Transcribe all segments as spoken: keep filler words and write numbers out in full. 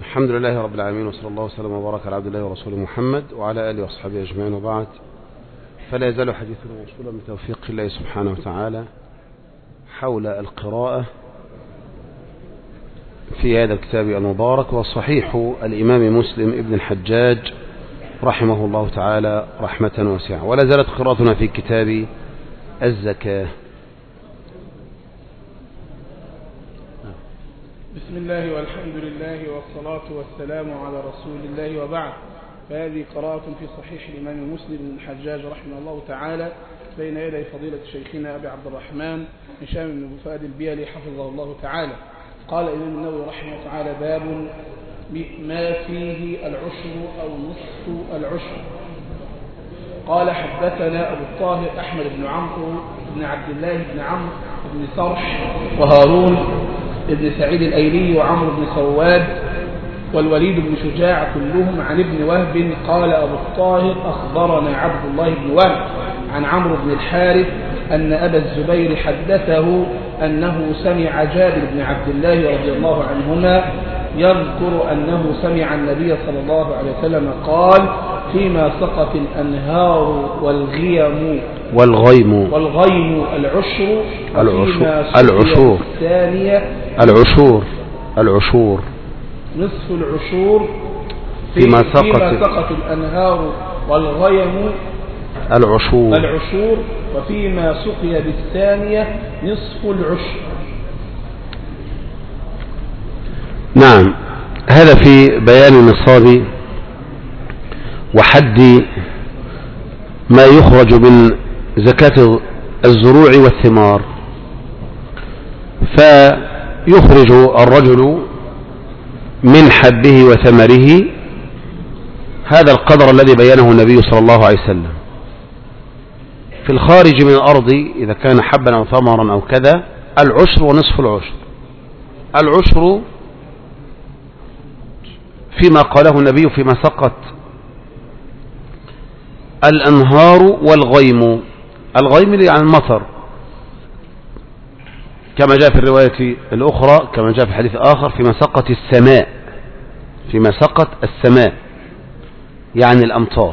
الحمد لله رب العالمين، وصلى الله وسلم وبارك على عبد الله ورسوله محمد وعلى آله وأصحابه أجمعين، وبعد. فلا يزال حديثنا موصولا بتوفيق الله سبحانه وتعالى حول القراءة في هذا الكتاب المبارك، وصحيح الإمام مسلم ابن الحجاج رحمه الله تعالى رحمة واسعة. ولا زالت قراءتنا في كتاب الزكاة. بسم الله والحمد لله والصلاة والسلام على رسول الله، وبعد. فهذه قراءة في صحيح الإمام مسلم بن الحجاج رحمه الله تعالى بين يدي فضيلة شيخنا أبي عبد الرحمن هشام بن فؤاد البيلي حفظه الله تعالى. قال الإمام النووي رحمه الله تعالى: باب ما فيه العشر أو نصف العشر. قال: حدثنا أبو الطاهر أحمد بن عمرو بن عبد الله بن عمرو بن صرح وهارون ابن سعيد الأيلي وعمرو بن سواد والوليد بن شجاع كلهم عن ابن وهب. قال أبو الطاهر: أخبرنا عبد الله بن وهب عن عمرو بن الحارث أن أبا الزبير حدثه أنه سمع جابر بن عبد الله رضي الله عنهما يذكر أنه سمع النبي صلى الله عليه وسلم قال: فيما سقط الأنهار والغيم والغيم والغيم العشر العشور العشور الثانية العشور العشور نصف العشور فيما سقط فيما سقط الأنهار والغيم العشور العشور وفيما سقي بالثانية نصف العشر. نعم، هذا في بيان النصاب وحد ما يخرج من زكاة الزروع والثمار. فيخرج الرجل من حبه وثمره هذا القدر الذي بينه النبي صلى الله عليه وسلم. في الخارج من الأرض إذا كان حبا أو ثمرا أو كذا العشر ونصف العشر. العشر فيما قاله النبي فيما سقط الأنهار والغيم. الغيم يعني المطر، كما جاء في الرواية الأخرى، كما جاء في الحديث الآخر: فيما سقط السماء. فيما سقط السماء يعني الأمطار.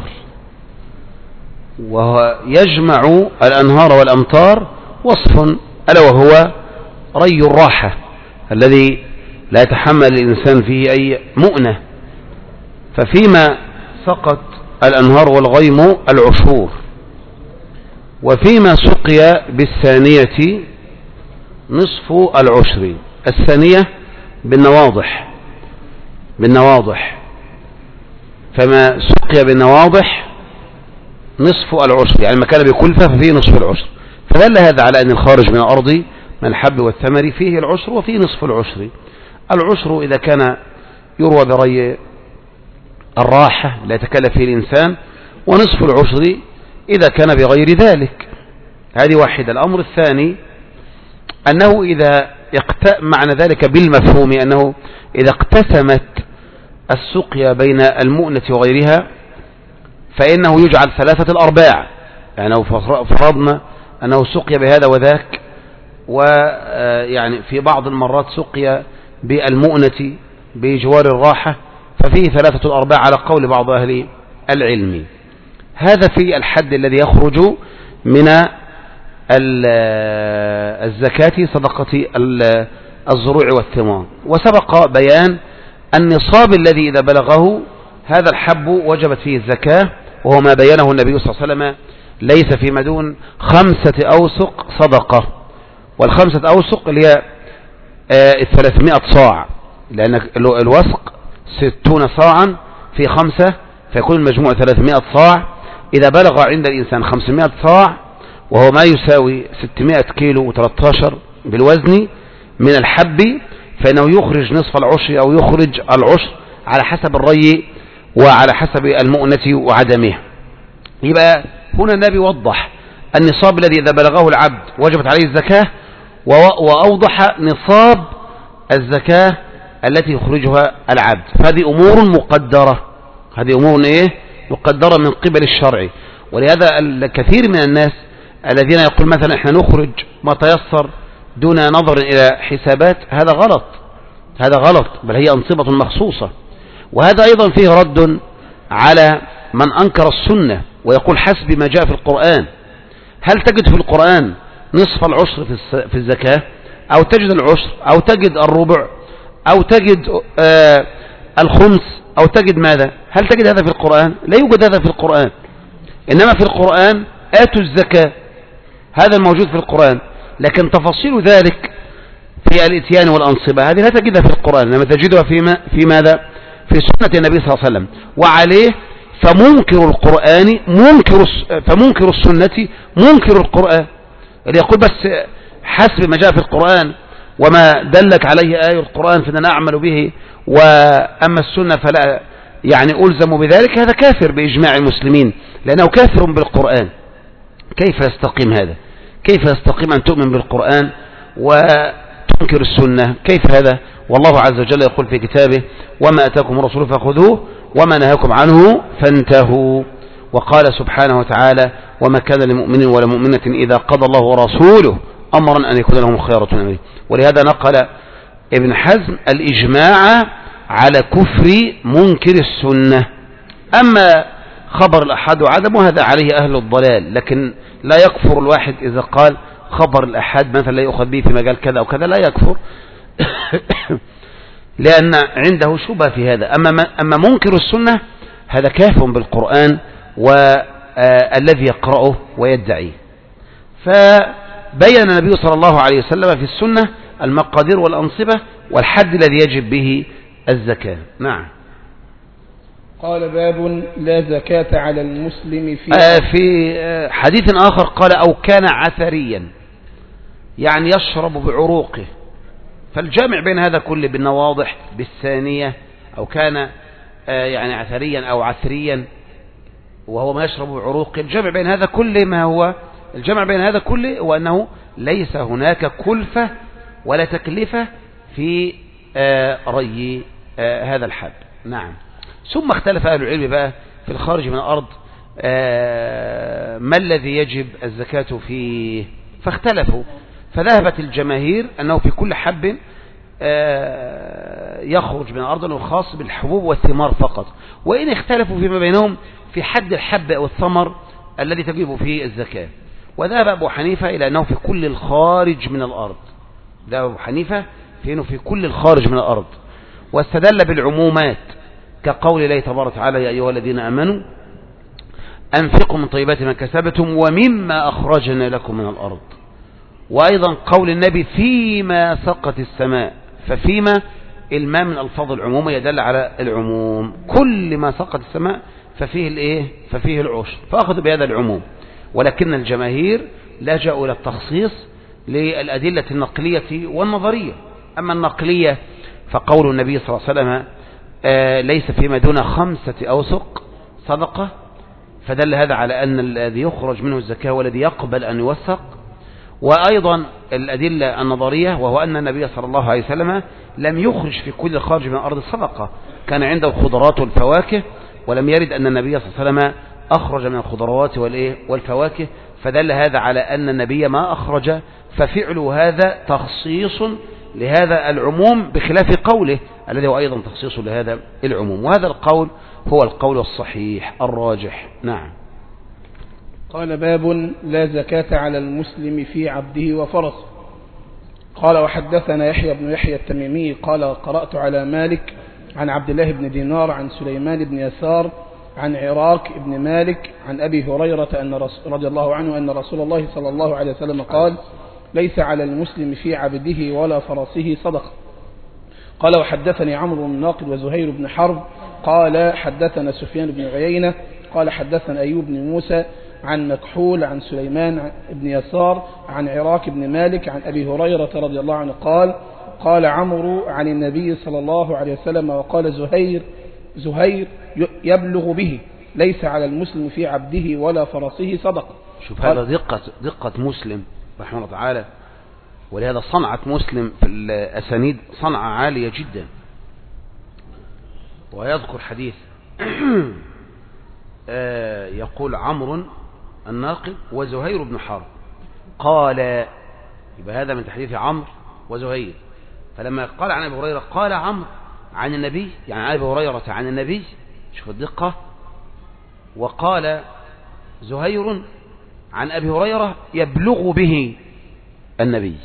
ويجمع الأنهار والأمطار وصف ألا وهو ري الراحة الذي لا يتحمل الإنسان فيه أي مؤنة. ففيما سقط الأنهار والغيم العشور. وفيما سقي بالثانية نصف العشر. الثانية بالنواضح بالنواضح فما سقي بالنواضح نصف العشر، يعني ما كان بكلفة ففيه نصف العشر. فدل هذا على أن الخارج من الأرض من الحب والثمر فيه العشر وفيه نصف العشر. العشر إذا كان يروى بري الراحة لا يتكلف فيه الإنسان، ونصف العشر إذا كان بغير ذلك. هذه واحدة. الأمر الثاني أنه إذا اقت... معنى ذلك بالمفهوم أنه إذا اقتسمت السقيا بين المؤنة وغيرها فإنه يجعل ثلاثة الأرباع. يعني لو فرضنا أنه سقي بهذا وذاك، ويعني في بعض المرات سقي بالمؤنة بجوار الراحة، ففيه ثلاثة الأرباع على قول بعض أهل العلم. هذا في الحد الذي يخرج من الزكاة صدقة الزروع والثمار. وسبق بيان النصاب الذي إذا بلغه هذا الحب وجبت فيه الزكاة، وهو ما بينه النبي صلى الله عليه وسلم: ليس فيما دون خمسة أوسق صدقة. والخمسة أوسق اللي هي الثلاثمائة صاع، لأن الوسق ستون صاعا في خمسة فيكون المجموع ثلاثمائة صاع. إذا بلغ عند الإنسان خمسمائة صاع وهو ما يساوي ستمائة كيلو وثلاثة عشر بالوزن من الحب، فإنه يخرج نصف العشر أو يخرج العشر على حسب الري وعلى حسب المؤنة وعدمها. يبقى هنا النبي وضح النصاب الذي إذا بلغه العبد وجبت عليه الزكاة، وأوضح نصاب الزكاة التي يخرجها العبد. فهذه أمور مقدرة، هذه أمور إيه؟ مقدرة من قبل الشرع. ولهذا الكثير من الناس الذين يقول مثلا إحنا نخرج ما تيسر دون نظر إلى حسابات، هذا غلط، هذا غلط، بل هي أنصبة مخصوصة. وهذا أيضا فيه رد على من أنكر السنة ويقول حسب ما جاء في القرآن. هل تجد في القرآن نصف العشر في الزكاة، أو تجد العشر، أو تجد الربع، أو تجد آه الخمس، أو تجد ماذا؟ هل تجد هذا في القرآن؟ لا يوجد هذا في القرآن. إنما في القرآن آتوا الزكاة، هذا الموجود في القرآن، لكن تفاصيل ذلك في الاتيان والأنصبة هذه لا تجدها في القرآن، إنما تجدها في, في ماذا؟ في سنة النبي صلى الله عليه وسلم. وعليه فمنكر القرآن منكر فمنكر السنة منكر القرآن، اللي يقول بس حسب ما جاء في القرآن وما دلت عليه آية القرآن فإننا نعمل به، وأما السنة فلا يعني ألزم بذلك، هذا كافر بإجماع المسلمين، لأنه كافر بالقرآن. كيف يستقيم هذا؟ كيف يستقيم أن تؤمن بالقرآن وتنكر السنة؟ كيف هذا؟ والله عز وجل يقول في كتابه: وما أتاكم الرسول فخذوه وما نهاكم عنه فانتهوا. وقال سبحانه وتعالى: وما كان لمؤمن ولا مؤمنة إذا قضى الله ورسوله أمرا أن يكون لهم خيرة من أمره. ولهذا نقل ابن حزم الإجماع على كفر منكر السنة. أما خبر الأحد وعدمه هذا عليه أهل الضلال، لكن لا يكفر الواحد إذا قال خبر الأحد مثلا لا يؤخذ به في مجال كذا أو كذا، لا يكفر لأن عنده شبهة في هذا. أما, أما منكر السنة هذا كافر بالقرآن والذي يقرأه ويدعيه. فبين النبي صلى الله عليه وسلم في السنة المقادير والأنصبة والحد الذي يجب به الزكاة. نعم. قال: باب لا زكاة على المسلم في آه في آه حديث آخر قال: أو كان عثريا، يعني يشرب بعروقه. فالجامع بين هذا كله بالنواضح بالثانية، أو كان آه يعني عثريا أو عثريا وهو ما يشرب بعروقه، الجامع بين هذا كله ما هو الجامع بين هذا كله هو أنه ليس هناك كلفة ولا تكلفة في آه ري آه هذا الحب. نعم. ثم اختلف أهل العلم بقى في الخارج من الأرض آه ما الذي يجب الزكاة فيه، فاختلفوا. فذهبت الجماهير أنه في كل حب آه يخرج من الأرض أنه خاص بالحبوب والثمار فقط، وإن اختلفوا فيما بينهم في حد الحب أو الثمر الذي تجب فيه الزكاة. وذهب أبو حنيفة إلى أنه في كل الخارج من الأرض، ذهب أبو حنيفة في أنه في كل الخارج من الأرض، واستدل بالعمومات كقول الله تبارك وتعالى: يا أيها الذين آمنوا أنفقوا من طيبات ما كسبتم ومما أخرجنا لكم من الأرض. وأيضا قول النبي: فيما سقت السماء. ففيما الماء من ألفاظ العموم يدل على العموم، كل ما سقت السماء ففيه الإيه؟ ففيه العشر، فأخذوا بهذا العموم. ولكن الجماهير لجأوا إلى التخصيص للأدلة النقلية والنظرية. أما النقلية فقول النبي صلى الله عليه وسلم آه ليس فيما دون خمسة أوسق صدقة، فدل هذا على أن الذي يخرج منه الزكاة والذي يقبل أن يوثق. وأيضا الأدلة النظرية وهو أن النبي صلى الله عليه وسلم لم يخرج في كل خارج من الأرض صدقة، كان عنده الخضروات والفواكه، ولم يرد أن النبي صلى الله عليه وسلم أخرج من الخضروات والفواكه، فدل هذا على أن النبي ما أخرج. ففعل هذا تخصيص لهذا العموم بخلاف قوله الذي هو أيضا تخصيص لهذا العموم. وهذا القول هو القول الصحيح الراجح. نعم. قال: باب لا زكاة على المسلم في عبده وفرسه. قال: وحدثنا يحيى بن يحيى التميمي قال: قرأت على مالك عن عبد الله بن دينار عن سليمان بن يسار عن عراك بن مالك عن أبي هريرة أن رضي الله عنه أن رسول الله صلى الله عليه وسلم قال: ليس على المسلم في عبده ولا فرسه صدقة. قال: وحدثني عمرو بن ناقد وزهير بن حرب قال: حدثنا سفيان بن عيينة قال: حدثنا أيوب بن موسى عن مكحول عن سليمان بن يسار عن عراك بن مالك عن أبي هريرة رضي الله عنه قال: قال عمرو عن النبي صلى الله عليه وسلم وقال زهير زهير يبلغ به: ليس على المسلم في عبده ولا فرسه صدقة. شوف هذا دقة دقة مسلم رحمه الله تعالى، ولهذا صنعة مسلم في الأسانيد صنعة عالية جدا. ويذكر حديث يقول عمرو الناقد وزهير بن حرب قال، يبقى هذا من تحديث عمرو وزهير. فلما قال عن أبي هريرة قال عمرو عن النبي، يعني عن أبي هريرة عن النبي، شوف الدقة. وقال زهير عن أبي هريرة يبلغ به النبي،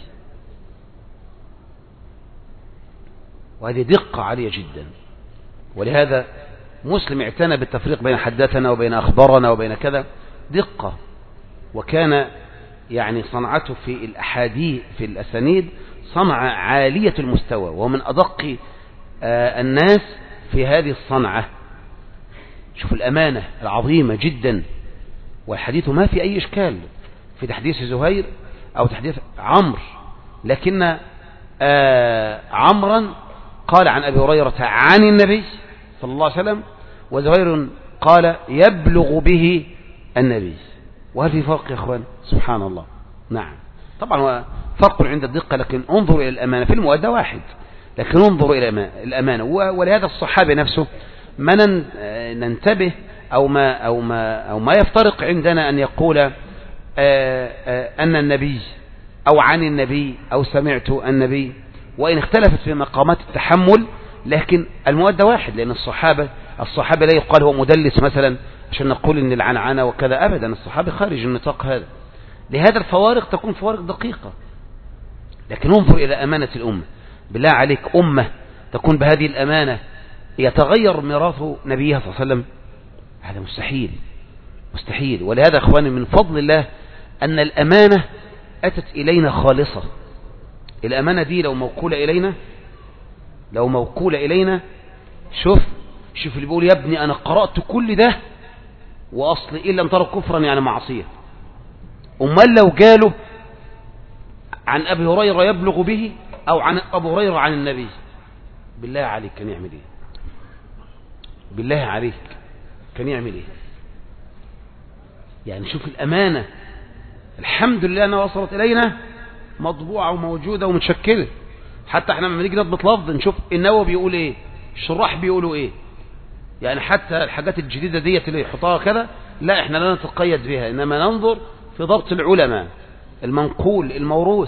وهذه دقة عالية جدا. ولهذا مسلم اعتنى بالتفريق بين حدثنا وبين أخبرنا وبين كذا، دقة. وكان يعني صنعته في الأحاديث في الأسانيد صنعة عالية المستوى، ومن أدق آه الناس في هذه الصنعة. شوف الأمانة العظيمة جدا. والحديث ما في أي إشكال في تحديث زهير أو تحديث عمرو، لكن آه عمرا قال عن أبي هريرة عن النبي صلى الله عليه وسلم، وزهير قال يبلغ به النبي. وهل في فرق يا أخوان؟ سبحان الله. نعم طبعا فرق عند الدقة، لكن انظروا إلى الأمانة. في المؤدى واحد، لكن انظروا إلى الأمانة. ولهذا الصحابي نفسه ما ننتبه أو ما, أو ما, أو ما يفترق عندنا أن يقول آآ آآ أن النبي أو عن النبي أو سمعت النبي، وإن اختلفت في مقامات التحمل، لكن المؤدى واحد. لأن الصحابة الصحابة لا يقال هو مدلس مثلا عشان نقول إن العنعنة وكذا، أبدا. الصحابة خارج النطاق هذا. لهذا الفوارق تكون فوارق دقيقة. لكن انظر إلى أمانة الأمة. بالله عليك أمة تكون بهذه الأمانة يتغير ميراث نبيها صلى الله عليه وسلم؟ هذا مستحيل مستحيل. ولهذا أخواني من فضل الله أن الأمانة أتت إلينا خالصة. الأمانة دي لو موكولة إلينا لو موكولة إلينا شوف شوف اللي بيقول يا ابني أنا قرأت كل ده وأصل إلا أن ترى كفرا يعني معصية. أمال لو قالوا عن أبي هريرة يبلغ به أو عن أبو هريرة عن النبي، بالله عليك كان يعمل إيه؟ بالله عليك كان يعمل إيه؟ يعني شوف الأمانة. الحمد لله أنها وصلت إلينا مطبوعة وموجودة ومتشكلة. حتى احنا لما نيجي نضبط لفظ نشوف النووي بيقول ايه، الشراح بيقولوا ايه. يعني حتى الحاجات الجديدة ديت اللي يحطها كده لا، احنا لا نتقيد بها، انما ننظر في ضبط العلماء المنقول الموروث.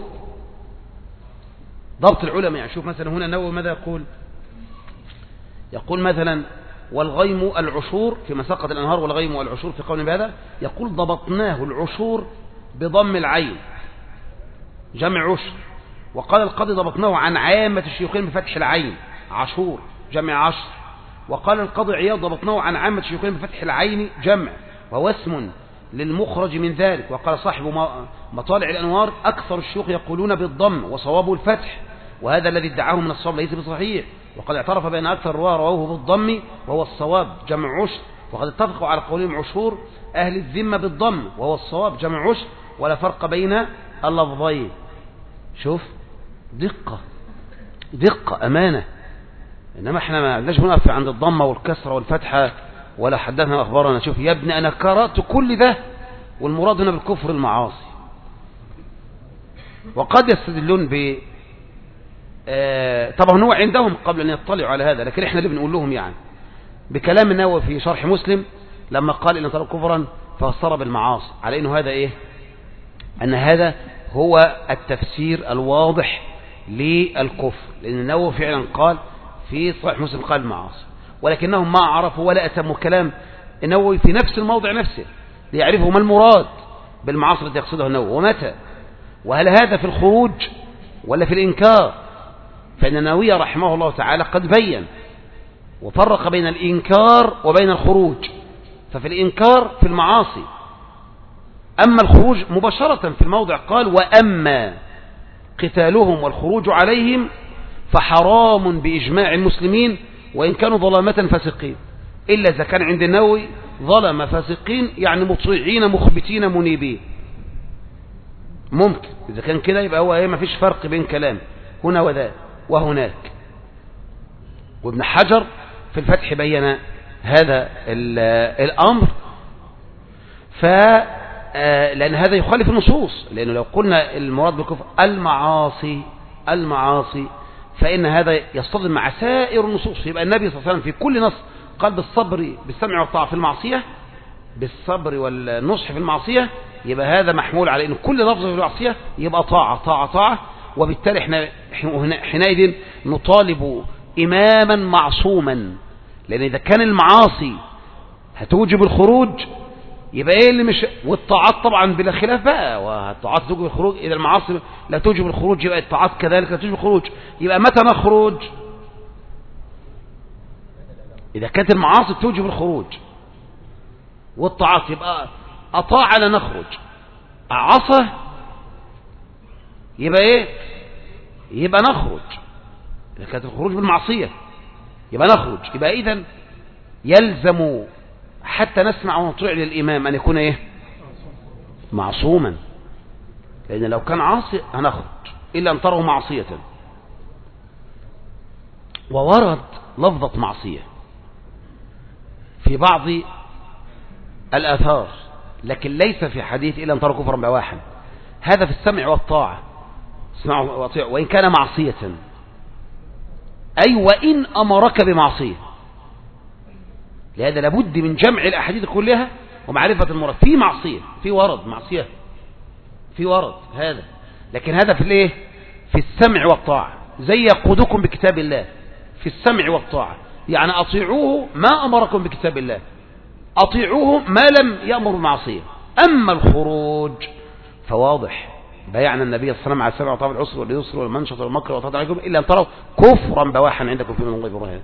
ضبط العلماء. يعني شوف مثلا هنا النووي ماذا يقول؟ يقول مثلا والغيم العشور في مساقة الأنهار، والغيم والعشور في قول بهذا، يقول ضبطناه العشور بضم العين جمع عشر. وقال القاضي ضبطناه عن عامة الشيوخين بفتح العين عشور جمع عشر. وقال القاضي عياض ضبطناه عن عامة الشيوخين بفتح العين جمع، وهو اسم للمخرج من ذلك. وقال صاحب مطالع الأنوار أكثر الشيوخ يقولون بالضم وصوابه الفتح، وهذا الذي ادعاه من الصواب ليس بصحيح. وقد اعترف بأن أكثر الرواة رواه بالضم وهو الصواب جمع عشر. وقد اتفقوا على قولهم عشور أهل الذمة بالضم وهو الصواب جمع عشر، ولا فرق بين اللفظين. شوف دقة دقة أمانة. إنما احنا ما لناش بنقف عند الضمة والكسرة والفتحة ولا حدثنا أخبارنا. شوف يا ابني أنا قرأت كل ده، والمراد هنا بالكفر المعاصي. وقد يستدلون ب آه طبعا هو عندهم قبل أن يطلعوا على هذا، لكن احنا اللي بنقول لهم يعني بكلام النووي في شرح مسلم لما قال إن ترى كفرا فسر بالمعاصي، على إنه هذا إيه؟ أن هذا هو التفسير الواضح للكفر. لأن النووي فعلا قال في صحيح مسلم قال المعاصي، ولكنهم ما عرفوا ولا أتموا كلام النووي في نفس الموضع نفسه ليعرفوا ما المراد بالمعاصي التي يقصدها النووي ومتى، وهل هذا في الخروج ولا في الإنكار. فإن النووي رحمه الله تعالى قد بين وفرق بين الإنكار وبين الخروج. ففي الإنكار في المعاصي، أما الخروج مباشرة في الموضع قال وأما قتالهم والخروج عليهم فحرام بإجماع المسلمين وإن كانوا ظلامة فاسقين، إلا إذا كان عند النووي ظلم فاسقين يعني مطيعين مخبتين منيبين. ممكن إذا كان كده يبقى هو ايه، ما فيش فرق بين كلام هنا وذا وهناك. وابن حجر في الفتح بين هذا الأمر، ف لأن هذا يخالف النصوص. لأنه لو قلنا المراد بالكفر المعاصي المعاصي فإن هذا يصطدم مع سائر النصوص. يبقى النبي صلى الله عليه وسلم في كل نص قال بالصبر بالسمع والطاعة في المعصية، بالصبر والنصح في المعصية، يبقى هذا محمول على أن كل لفظ في المعصية يبقى طاعة طاعة طاعة. وبالتالي احنا حينئذ نطالب إماما معصوما، لأن إذا كان المعاصي هتوجب الخروج يبقى إيه اللي مش، والطاعات طبعا بلا خلاف بقى، والطاعات توجب الخروج، إذا المعاصي لا توجب الخروج يبقى الطاعات كذلك لا توجب الخروج. يبقى متى نخرج؟ إذا كانت المعاصي توجب الخروج والطاعات، يبقى أطاع لا نخرج، عصى يبقى إيه؟ يبقى نخرج. إذا كانت الخروج بالمعصية يبقى نخرج. يبقى إذن يلزم حتى نسمع ونطيع للإمام أن يكون إيه؟ معصوما، لأن لو كان عاصي هنخرج إلا أن تره معصية. وورد لفظة معصية في بعض الآثار، لكن ليس في حديث إلا أن ترى كفرا بواحا. هذا في السمع والطاعة، اسمعوا واطيعوا وإن كان معصية، أي وإن أمرك بمعصية. لهذا لابد من جمع الأحاديث كلها ومعرفة المراد. في معصية، في ورد معصية، في ورد هذا، لكن هذا في الايه؟ في السمع والطاعة. زي يقودكم بكتاب الله في السمع والطاعة، يعني أطيعوه ما أمركم بكتاب الله، أطيعوه ما لم يأمر بمعصية. أما الخروج فواضح، بايعنا النبي صلى الله عليه وسلم على السمع وطاعة العسر واليسر والمنشط والمكر وطاعة عليكم إلا أن تروا كفرا بواحا عندكم في من الله برهان.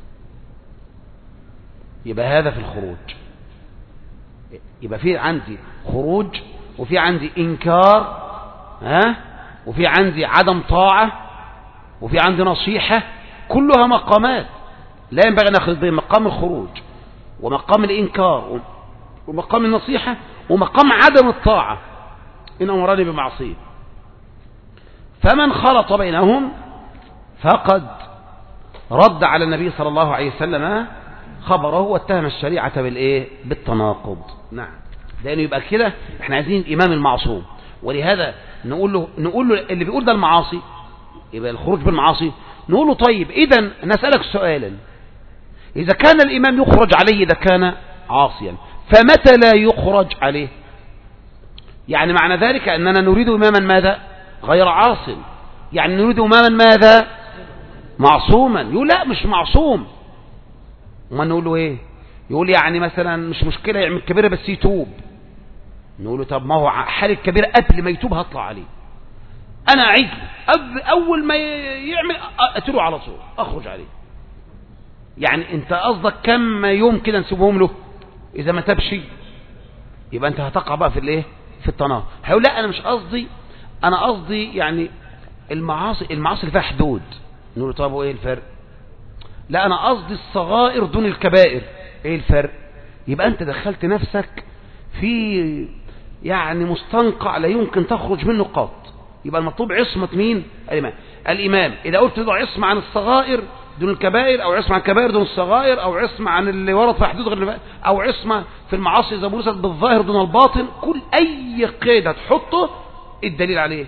يبقى هذا في الخروج. يبقى في عندي خروج، وفي عندي إنكار، ها، وفي عندي عدم طاعة، وفي عندي نصيحة، كلها مقامات لا ينبغي أن نأخذ بين مقام الخروج ومقام الإنكار ومقام النصيحة ومقام عدم الطاعة إن أمرني بمعصية. فمن خلط بينهم فقد رد على النبي صلى الله عليه وسلم خبره واتهم الشريعة بالإيه؟ بالتناقض. نعم، لأنه يبقى كده احنا عايزين الإمام المعصوم. ولهذا نقول له نقول له اللي بيقول ده المعاصي، يبقى الخروج بالمعاصي، نقول له طيب إذن نسألك سؤالا، إذا كان الإمام يخرج عليه إذا كان عاصيا، فمتى لا يخرج عليه؟ يعني معنى ذلك أننا نريد إماما ماذا؟ غير عاصم. يعني نريد إماما ماذا؟ معصوما. يقول لا مش معصوم. وما نقول له إيه؟ يقول يعني مثلا مش مشكلة يعمل كبيرة بس يتوب. نقول له طب ما هو حال الكبيرة قبل ما يتوب هطلع عليه، أنا أعيد أول ما يعمل أتلو على طول أخرج عليه. يعني أنت قصدك كم يوم كده نسيبهم له؟ إذا ما تبش يبقى أنت هتقع بقى في الإيه؟ في التناقض. هيقول لا أنا مش قصدي، أنا قصدي يعني المعاصي المعاصي اللي فيها حدود. نقول له طب وإيه الفرق؟ لا أنا قصدي الصغائر دون الكبائر. إيه الفرق؟ يبقى أنت دخلت نفسك في يعني مستنقع لا يمكن تخرج منه قط. يبقى المطلوب عصمة مين؟ الإمام. الإمام إذا قلت له عصمة عن الصغائر دون الكبائر، أو عصمة عن الكبائر دون الصغائر، أو عصمة عن اللي ورد في حدود غير، أو عصمة في المعاصي إذا برست بالظاهر دون الباطن، كل أي قيد تحطه الدليل عليه.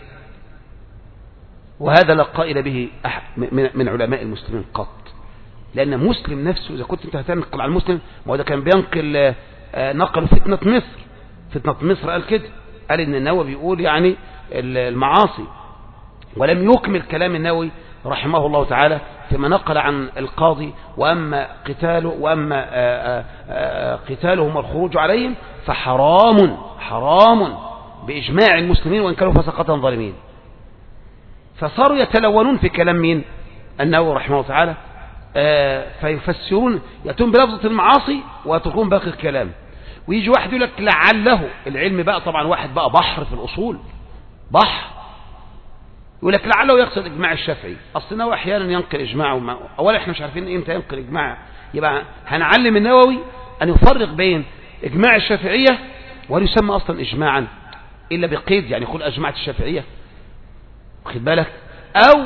وهذا لا قائل به من علماء المسلمين قط. لأن مسلم نفسه إذا كنت أنت هتنقل على المسلم، ما ده كان بينقل نقل فتنة مصر. فتنة مصر قال كده، قال إن النووي بيقول يعني المعاصي، ولم يكمل كلام النووي رحمه الله تعالى فيما نقل عن القاضي. وأما قتاله وأما آآ آآ قتالهم والخروج عليهم فحرام حرام بإجماع المسلمين وإن كانوا فسقة ظالمين. فصاروا يتلونون في كلام مين؟ النووي رحمه الله تعالى، فيفسرون، يأتون بلفظة المعاصي ويتركون باقي الكلام. ويجي واحد يقول لك لعله العلم بقى، طبعا واحد بقى بحر في الأصول، بحر، يقول لك لعله يقصد إجماع الشافعي. أصل النووي أحيانا ينقل إجماع، أولا إحنا مش عارفين إمتى ينقل إجماع. يبقى هنعلم النووي أن يفرق بين إجماع الشافعية وهل يسمى أصلا إجماعا إلا بقيد، يعني يقول أجمعت الشافعية، واخد بالك؟ أو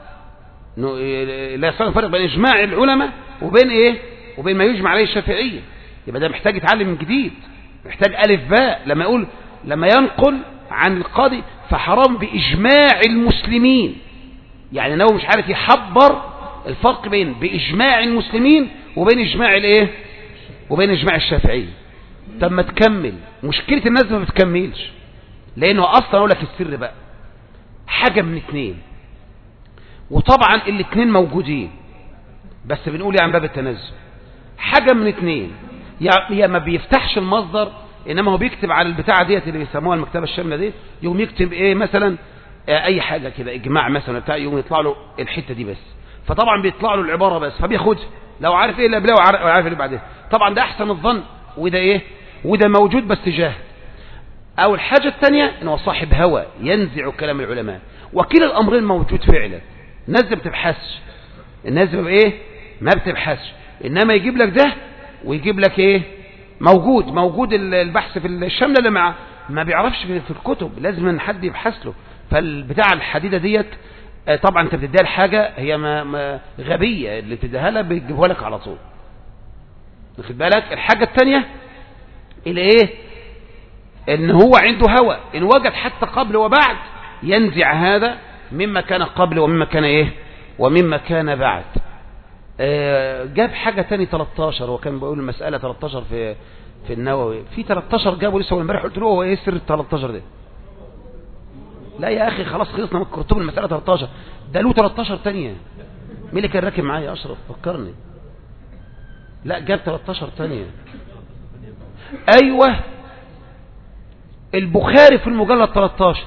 لا يستطيع الفرق بين إجماع العلماء وبين إيه؟ وبين ما يجمع عليه الشافعية. يبقى ده محتاج يتعلم من جديد، محتاج ألف باء. لما يقول لما ينقل عن القاضي فحرام بإجماع المسلمين، يعني أنه مش عارف يحبر الفرق بين بإجماع المسلمين وبين إجماع الإيه؟ وبين إجماع الشافعية. طب ما تكمل. مشكلة الناس ما بتكملش، لأنه أصلا أقول لك السر بقى حاجة من اتنين، وطبعا الاتنين موجودين. بس بنقول يعني باب التنزل حاجة من اتنين، يا ما بيفتحش المصدر، انما هو بيكتب على البتاعة ديت اللي بيسموها المكتبة الشاملة دي، يقوم يكتب ايه مثلا اه اي حاجة كده اجماع مثلا بتاع، يقوم يطلع له الحتة دي بس، فطبعا بيطلع له العبارة بس فبياخدها لو عارف ايه اللي قبلها وعارف اللي بعدها، طبعا ده احسن الظن، وده ايه وده موجود بس جاهل. او الحاجة الثانية انه صاحب هوى ينزع كلام العلماء، وكلا الامرين موجود فعلا. الناس ما بتبحثش، الناس بايه ما بتبحثش، انما يجيب لك ده ويجيب لك ايه موجود موجود البحث في الشاملة اللي معاه، ما بيعرفش في الكتب، لازم ان حد يبحث له. فالبتاع الحديدة ديت طبعا انت بتديها الحاجة هي ما ما غبية، اللي بتديها لها بيجيبها لك على طول، واخد بالك. الحاجة الثانية اللي ايه ان هو عنده هوى، ان وجد حتى قبل وبعد ينزع هذا مما كان قبل ومما كان ايه ومما كان بعد. آه جاب حاجة تاني تلتاشر، وكان بيقول المسألة تلتاشر في في النووي، في تلتاشر جابوا لسه امبارح، قلت له هو ايه سر ال تلتاشر ده؟ لا يا اخي خلاص خلصنا من كتب المسألة تلتاشر، ده له تلتاشر تانية. مين اللي كان راكب معايا؟ اشرف فكرني. لا جاب تلتاشر تانية. ايوه البخاري في المجلد تلتاشر،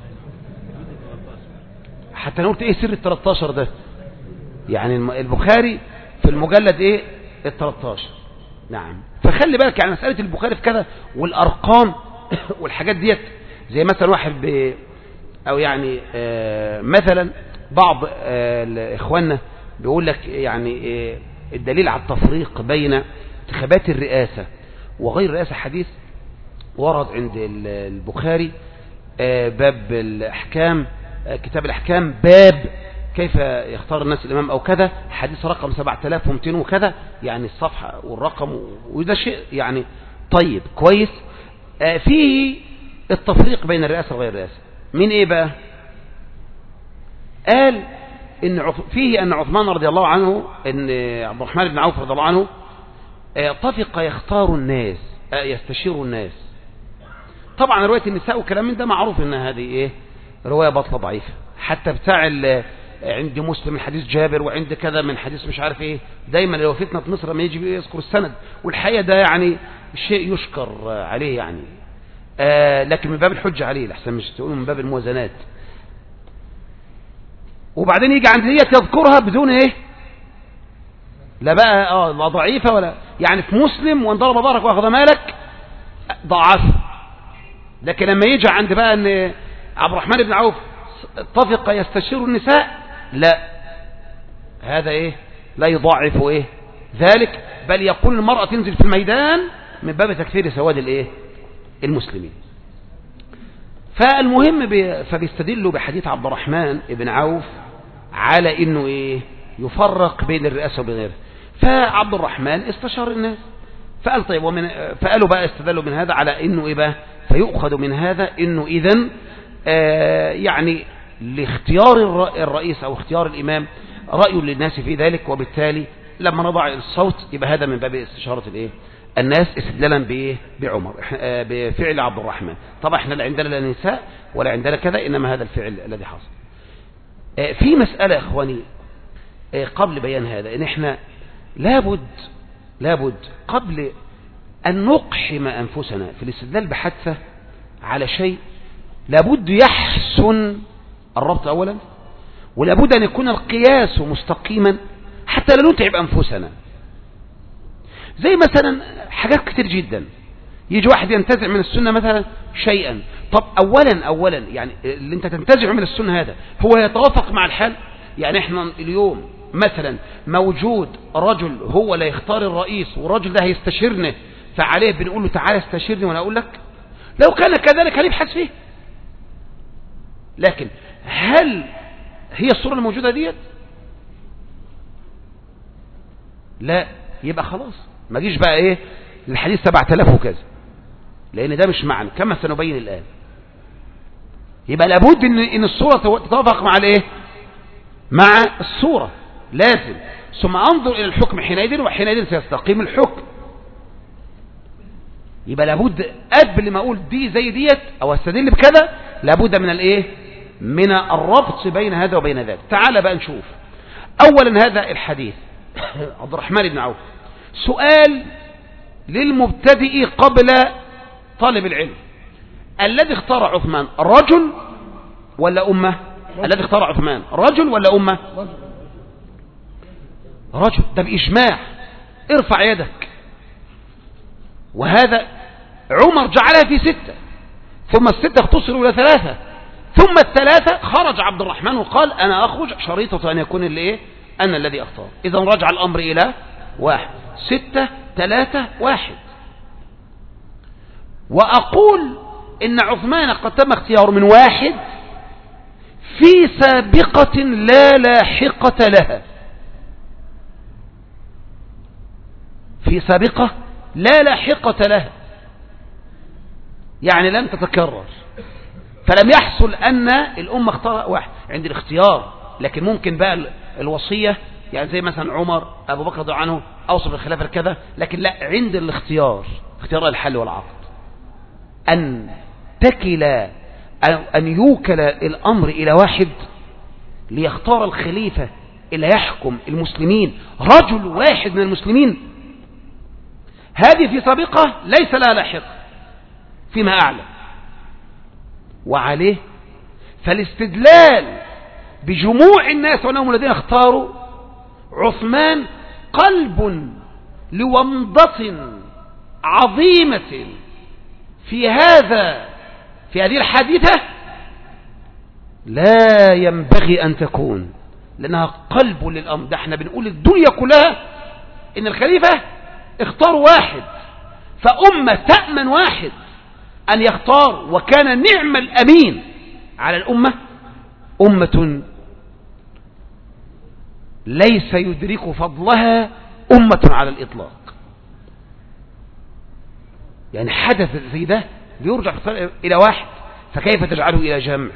حتى انا قلت ايه سر ال تلتاشر ده، يعني البخاري في المجلد ايه ال تلتاشر. نعم. فخلي بالك يعني مسألة البخاري في كذا، والارقام والحاجات ديت، زي مثلا واحد ب او يعني آه مثلا بعض آه اخواننا بيقول لك يعني آه الدليل على التفريق بين انتخابات الرئاسة وغير الرئاسة حديث ورد عند البخاري آه باب الاحكام، آه كتاب الاحكام، باب كيف يختار الناس الامام او كذا، حديث رقم سبعة آلاف ومئتين وكذا، يعني الصفحة والرقم، وده شيء يعني طيب كويس. آه فيه التفريق بين الرئاسة وغير الرئاسة. من ايه بقى؟ قال ان فيه ان عثمان رضي الله عنه، ان عبد الرحمن بن عوف رضي الله عنه طفق يختار الناس يستشير الناس. طبعا رواية النساء وكلام من ده معروف ان هذه ايه رواية باطلة ضعيفة، حتى بتاع عند مسلم من حديث جابر، وعند كذا من حديث مش عارف ايه، دايما لو فتنة مصر ما يجي يذكر السند، والحقيقة ده يعني شيء يشكر عليه يعني، آه لكن من باب الحجة عليه لحسن مش تقولوا من باب الموازنات. وبعدين يجي عند ديت يذكرها بدون ايه لا بقى اه لا ضعيفة ولا يعني في مسلم وان ضرب بارك واخذ مالك ضعف، لكن لما يجي عند بقى ان عبد الرحمن بن عوف اتفق يستشير النساء، لا هذا ايه لا يضاعف ايه ذلك، بل يقول المرأة تنزل في الميدان من باب تكفير سواد الايه المسلمين. فالمهم بي فبيستدلوا بحديث عبد الرحمن بن عوف على انه ايه يفرق بين الرئاسة وبين غيرها. فعبد الرحمن استشار الناس، فقال طيب ومن فقالوا بقى استدلوا من هذا على انه ايه بقى فيؤخذ من هذا انه اذن آه يعني لاختيار الرئيس او اختيار الامام رأي للناس في ذلك، وبالتالي لما نضع الصوت يبقى هذا من باب استشارة الايه الناس استدلالا بايه بعمر آه بفعل عبد الرحمن. طبعا احنا لا عندنا لا نساء ولا عندنا كذا، انما هذا الفعل الذي حصل. آه في مسألة يا اخواني آه قبل بيان هذا، ان احنا لابد لابد قبل أن نقحم أنفسنا في الاستدلال بحثة على شيء، لابد يحسن الربط أولا، ولابد أن يكون القياس مستقيما حتى لا نتعب أنفسنا. زي مثلا حاجات كتير جدا، يجي واحد ينتزع من السنة مثلا شيئا، طب أولا أولا يعني اللي انت تنتزع من السنة هذا هو يتوافق مع الحال؟ يعني احنا اليوم مثلا موجود رجل هو لا يختار الرئيس، والرجل ده هيستشيرنا، فعليه بنقول له تعالى استشيرني وانا اقول لك؟ لو كان كذلك هنبحث فيه. لكن هل هي الصورة الموجودة ديت؟ لا، يبقى خلاص ما جيش بقى ايه الحديث سبعة آلاف وكذا، لان ده مش معنى كما سنبين الان. يبقى لابد ان ان الصورة تتوافق مع الايه مع الصورة لازم، ثم انظر الى الحكم حينئذ، وحينئذ سيستقيم الحكم. يبقى لابد قبل ما اقول دي زي ديت او استدل بكذا لابد من الايه من الربط بين هذا وبين ذاك. تعال بقى نشوف اولا هذا الحديث عبد الرحمن بن عوف. سؤال للمبتدئ قبل طالب العلم: الذي اختار عثمان رجل ولا أمة؟ الذي اختار عثمان رجل ولا أمة؟ رجل، ده بإجماع. ارفع يدك. وهذا عمر جعلها في ستة، ثم الستة اختصروا إلى ثلاثة، ثم الثلاثة خرج عبد الرحمن وقال أنا أخرج، شريطة أن يكون اللي إيه؟ أنا الذي أختار. إذا رجع الأمر إلى واحد. ستة ثلاثة واحد. وأقول إن عثمان قد تم اختياره من واحد في سابقة لا لاحقة لها، في سابقة لا لاحقة لها، يعني لم تتكرر، فلم يحصل أن الأمة اختار واحد عند الاختيار. لكن ممكن بقى الوصية، يعني زي مثلا عمر أبو بكر رضي الله عنه أوصف الخلافة كذا، لكن لا، عند الاختيار، اختيار الحل والعقد، أن تكل أن يوكل الأمر إلى واحد ليختار الخليفة اللي يحكم المسلمين، رجل واحد من المسلمين، هذه في سابقة ليس لها لاحق فيما أعلم. وعليه فالاستدلال بجموع الناس وأنهم الذين اختاروا عثمان قلب لومضة عظيمة في هذا في هذه الحادثة لا ينبغي أن تكون، لأنها قلب للأمر. ده احنا بنقول الدنيا كلها إن الخليفة اختاروا واحد، فأمة تأمن واحد أن يختار، وكان نعم الأمين على الأمة أمة ليس يدرك فضلها أمة على الإطلاق. يعني حدث زي ده بيرجع إلى واحد، فكيف تجعله إلى جمع؟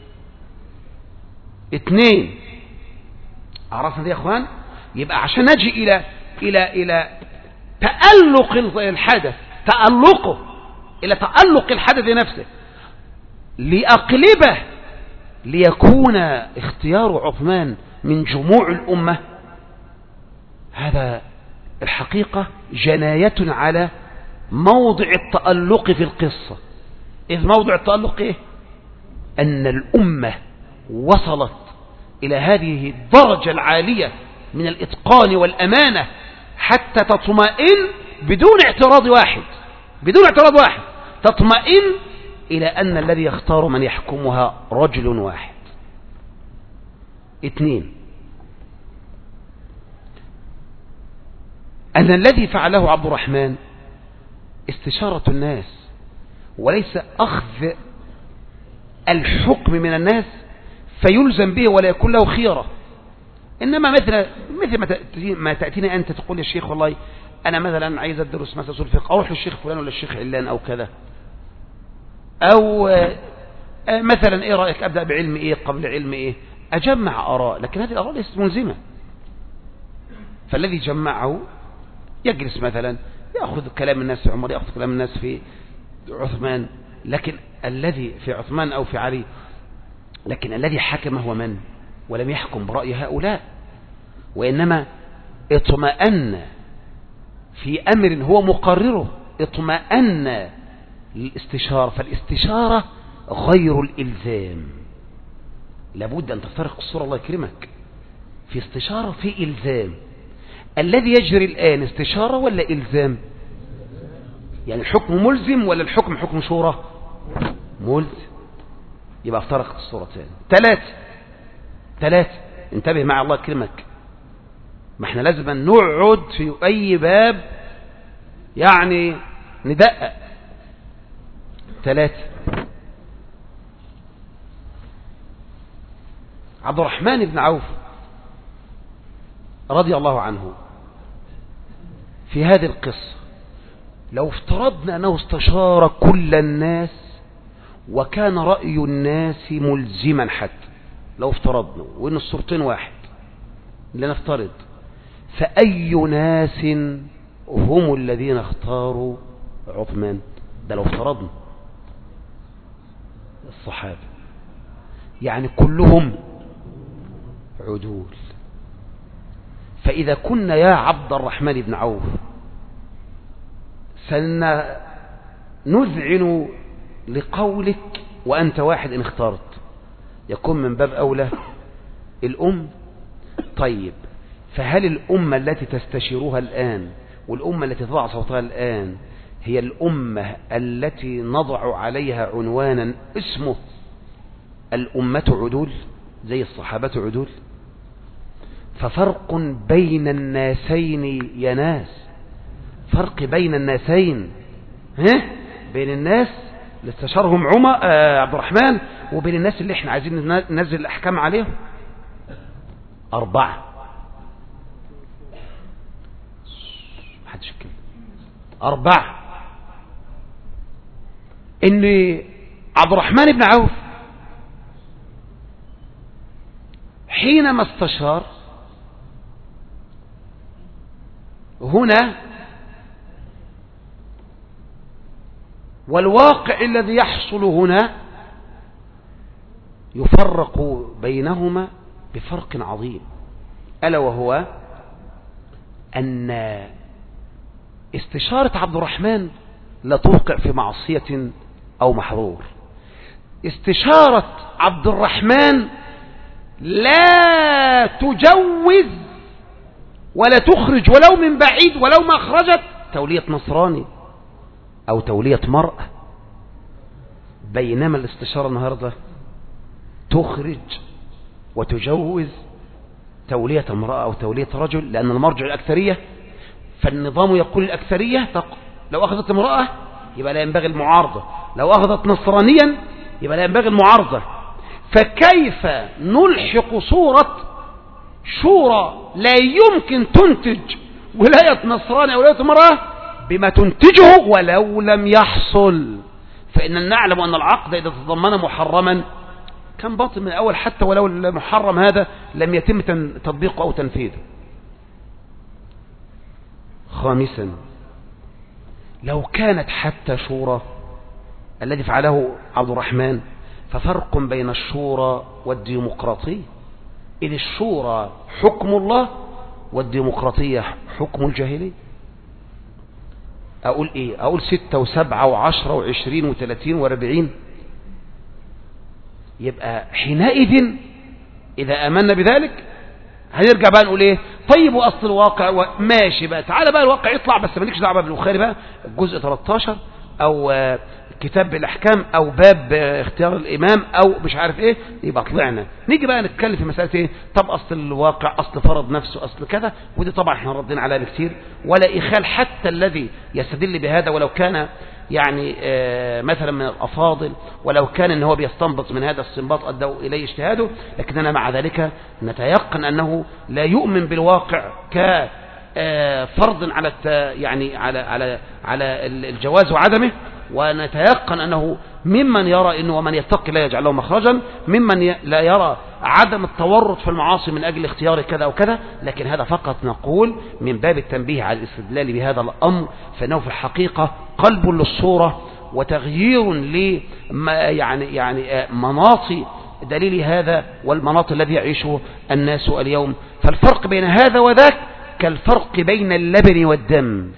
اثنين. عرفنا دي يا أخوان؟ يبقى عشان نجي إلى إلى إلى تألق الحدث، تألقه إلى تألق الحدث نفسه، لأقلبه ليكون اختيار عثمان من جموع الأمة، هذا الحقيقة جناية على موضع التألق في القصة. إذ موضع التألق إيه؟ أن الأمة وصلت إلى هذه الدرجة العالية من الإتقان والأمانة حتى تطمئن بدون اعتراض واحد، بدون اعتراض واحد تطمئن إلى أن الذي يختار من يحكمها رجل واحد. اثنين، أن الذي فعله عبد الرحمن استشارة الناس، وليس أخذ الحكم من الناس فيلزم به ولا يكون له خيرة. إنما مثل مثل ما تأتينا أنت تقول يا شيخ والله أنا مثلا عايز أدرس مثلا أصول الفقه، أروح للشيخ فلان ولا الشيخ علان أو كذا، أو مثلا إيه رأيك أبدأ بعلم إيه قبل علم إيه، أجمع آراء، لكن هذه الآراء ليست ملزمة. فالذي جمعه يجلس مثلا يأخذ كلام الناس في عمر، يأخذ كلام الناس في عثمان، لكن الذي في عثمان أو في علي، لكن الذي حكم هو من؟ ولم يحكم برأي هؤلاء، وإنما اطمأن في أمر هو مقرره، اطمأن للاستشارة. فالاستشارة غير الإلزام، لابد أن تفترق الصورة الله يكرمك، في استشارة في إلزام. الذي يجري الآن استشارة ولا إلزام؟ يعني الحكم ملزم ولا الحكم حكم شورى؟ ملزم. يبقى افترقت الصورتين. ثلاثة ثلاثة انتبه مع الله يكرمك، ما احنا لازم نقعد في أي باب يعني ندقق. ثلاثة، عبد الرحمن بن عوف رضي الله عنه في هذه القصة، لو افترضنا أنه استشار كل الناس وكان رأي الناس ملزما، حتى لو افترضنا وإن الصورتين واحد لنفترض، فأي ناس هم الذين اختاروا عثمان؟ ده لو افترضنا الصحابة، يعني كلهم عدول. فإذا فإذا كنا يا عبد الرحمن بن عوف سنذعن لقولك وأنت واحد إن اخترت، يكون من باب أولى الأم. طيب فهل الأمة التي تستشيرها الآن والأمة التي تضع صوتها الآن هي الأمة التي نضع عليها عنوانا اسمه الأمة عدول زي الصحابة عدول؟ ففرق بين الناسين يا ناس، فرق بين الناسين، ها؟ بين الناس اللي استشارهم عمر آه عبد الرحمن وبين الناس اللي احنا عايزين ننزل الأحكام عليهم. أربعة محدش يتكلم. أربعة إن عبد الرحمن بن عوف حينما استشار هنا والواقع الذي يحصل هنا يفرق بينهما بفرق عظيم، ألا وهو أن استشارة عبد الرحمن لا توقع في معصية أو محظور. استشارة عبد الرحمن لا تجوز ولا تخرج ولو من بعيد ولو ما أخرجت تولية نصراني أو تولية مرأة، بينما الاستشارة النهاردة تخرج وتجوز تولية امرأة أو تولية رجل، لأن المرجع الأكثرية، فالنظام يقول الأكثرية لو أخذت امرأة يبقى لا ينبغي المعارضة، لو أخذت نصرانيا يبقى لا ينبغي المعارضة. فكيف نلحق صورة شورى لا يمكن تنتج ولاية نصراني أو ولاية امرأة بما تنتجه ولو لم يحصل؟ فإن نعلم أن العقد إذا تضمن محرما كان باطل من الأول، حتى ولو المحرم هذا لم يتم تطبيقه أو تنفيذه. خامسا لو كانت حتى شورى الذي فعله عبد الرحمن ففرق بين الشورى والديمقراطية، إذ الشورى حكم الله والديمقراطية حكم الجاهلية. أقول إيه؟ أقول ستة وسبعة وعشرة وعشرين وثلاثين واربعين. يبقى حينئذ إذا آمنا بذلك هنرجع بقى نقول إيه؟ طيب وأصل الواقع ماشي بقى، تعالى بقى الواقع يطلع، بس مالكش دعوة بالبخاري بقى الجزء ثلاثة عشر أو كتاب الأحكام أو باب اختيار الإمام أو مش عارف إيه، يبقى طلعنا نيجي بقى نتكلم في مسألة إيه؟ طب أصل الواقع، أصل فرض نفسه، أصل كذا، ودي طبعا احنا ردين عليها بكتير، ولا إخال حتى الذي يستدل بهذا ولو كان يعني مثلا من الأفاضل، ولو كان ان هو بيستنبط من هذا الاستنباط أدوا إليه اجتهاده، لكننا مع ذلك نتيقن أنه لا يؤمن بالواقع كفرض على يعني على على على الجواز وعدمه، ونتيقن أنه ممن يرى أنه ومن يتقي لا يجعل له مخرجا، ممن لا يرى عدم التورط في المعاصي من أجل اختيار كذا وكذا. لكن هذا فقط نقول من باب التنبيه على الاستدلال بهذا الأمر، فإنه في الحقيقة قلب للصورة وتغيير ل يعني يعني مناط دليل هذا والمناط الذي يعيشه الناس اليوم. فالفرق بين هذا وذاك كالفرق بين اللبن والدم.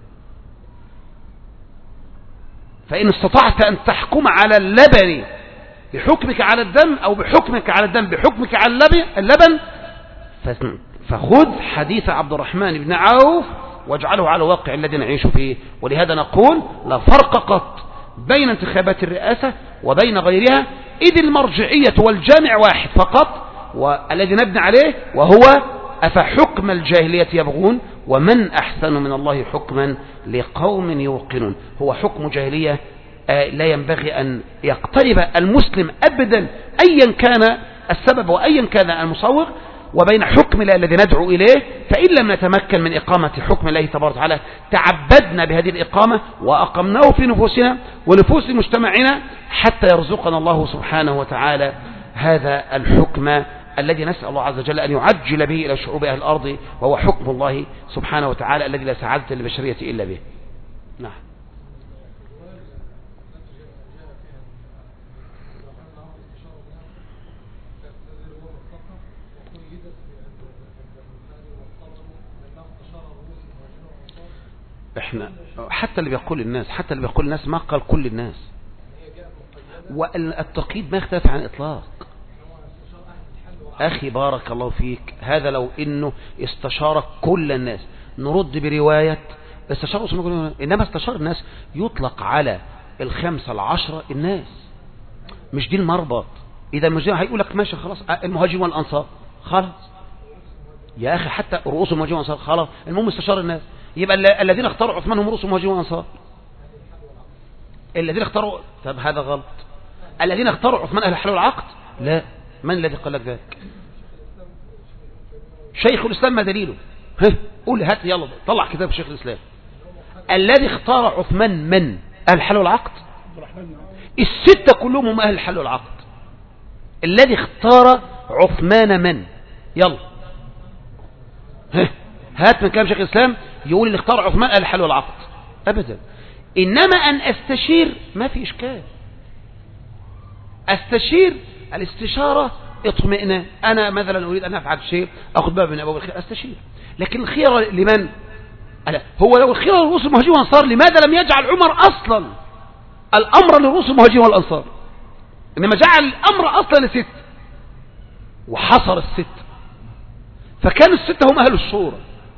فإن استطعت أن تحكم على اللبن بحكمك على الدم أو بحكمك على الدم بحكمك على اللبن فخذ حديث عبد الرحمن بن عوف واجعله على الواقع الذي نعيش فيه. ولهذا نقول لا فرق قط بين انتخابات الرئاسة وبين غيرها، إذ المرجعية والجامع واحد فقط والذي نبني عليه، وهو أفحكم الجاهلية يبغون ومن أحسن من الله حكما لقوم يوقنون. هو حكم جاهلية لا ينبغي أن يقترب المسلم أبدا أيا كان السبب وأيا كان المصوغ، وبين حكم الله الذي ندعو إليه. فإن لم نتمكن من إقامة حكم الله تبارك وتعالى تعبدنا بهذه الإقامة وأقمناه في نفوسنا ونفوس مجتمعنا حتى يرزقنا الله سبحانه وتعالى هذا الحكم الذي نسأل الله عز وجل أن يعجل به إلى شعوب أهل الأرض، وهو حكم الله سبحانه وتعالى الذي لا سعادة للبشرية إلا به. نعم. احنا حتى اللي بيقول الناس حتى اللي بيقول الناس ما قال كل الناس، والتقييد ما يختلف عن إطلاق. أخي بارك الله فيك، هذا لو إنه استشار كل الناس نرد برواية استشار أصول المهاجرين، إنما استشار الناس يطلق على الخمسة العشرة الناس، مش دي المربط. إذا المهاجرين هيقول لك ماشي خلاص المهاجرين والأنصار خلاص يا أخي، حتى رؤوس المهاجرين والأنصار خلاص، المهم استشار الناس، يبقى الذين اختاروا عثمان هم رؤوس المهاجرين والأنصار. الذين اختاروا، طب هذا غلط. الذين اختاروا عثمان أهل الحل والعقد، لا، من الذي قال لك ذلك؟ شيخ الإسلام ما دليله؟ ها قول هات يلا طلع كتاب شيخ الإسلام. الذي اختار عثمان من؟ أهل الحل والعقد. الستة كلهم هم أهل الحل والعقد. الذي اختار عثمان من؟ يلا ها هات من كلام شيخ الإسلام يقول اللي اختار عثمان أهل الحل والعقد أبدا. إنما أن أستشير ما في إشكال، أستشير الاستشارة اطمئنان، أنا مثلا أريد أن أفعل شيء أخذ باب من أبواب الخير أستشير، لكن الخيرة لمن؟ ألا هو لو الخيرة لرؤوس المهاجرين والأنصار لماذا لم يجعل عمر أصلا الأمر لرؤوس المهاجرين والأنصار، إنما جعل الأمر أصلا لست وحصر الست، فكان الستة هم أهل الشورى.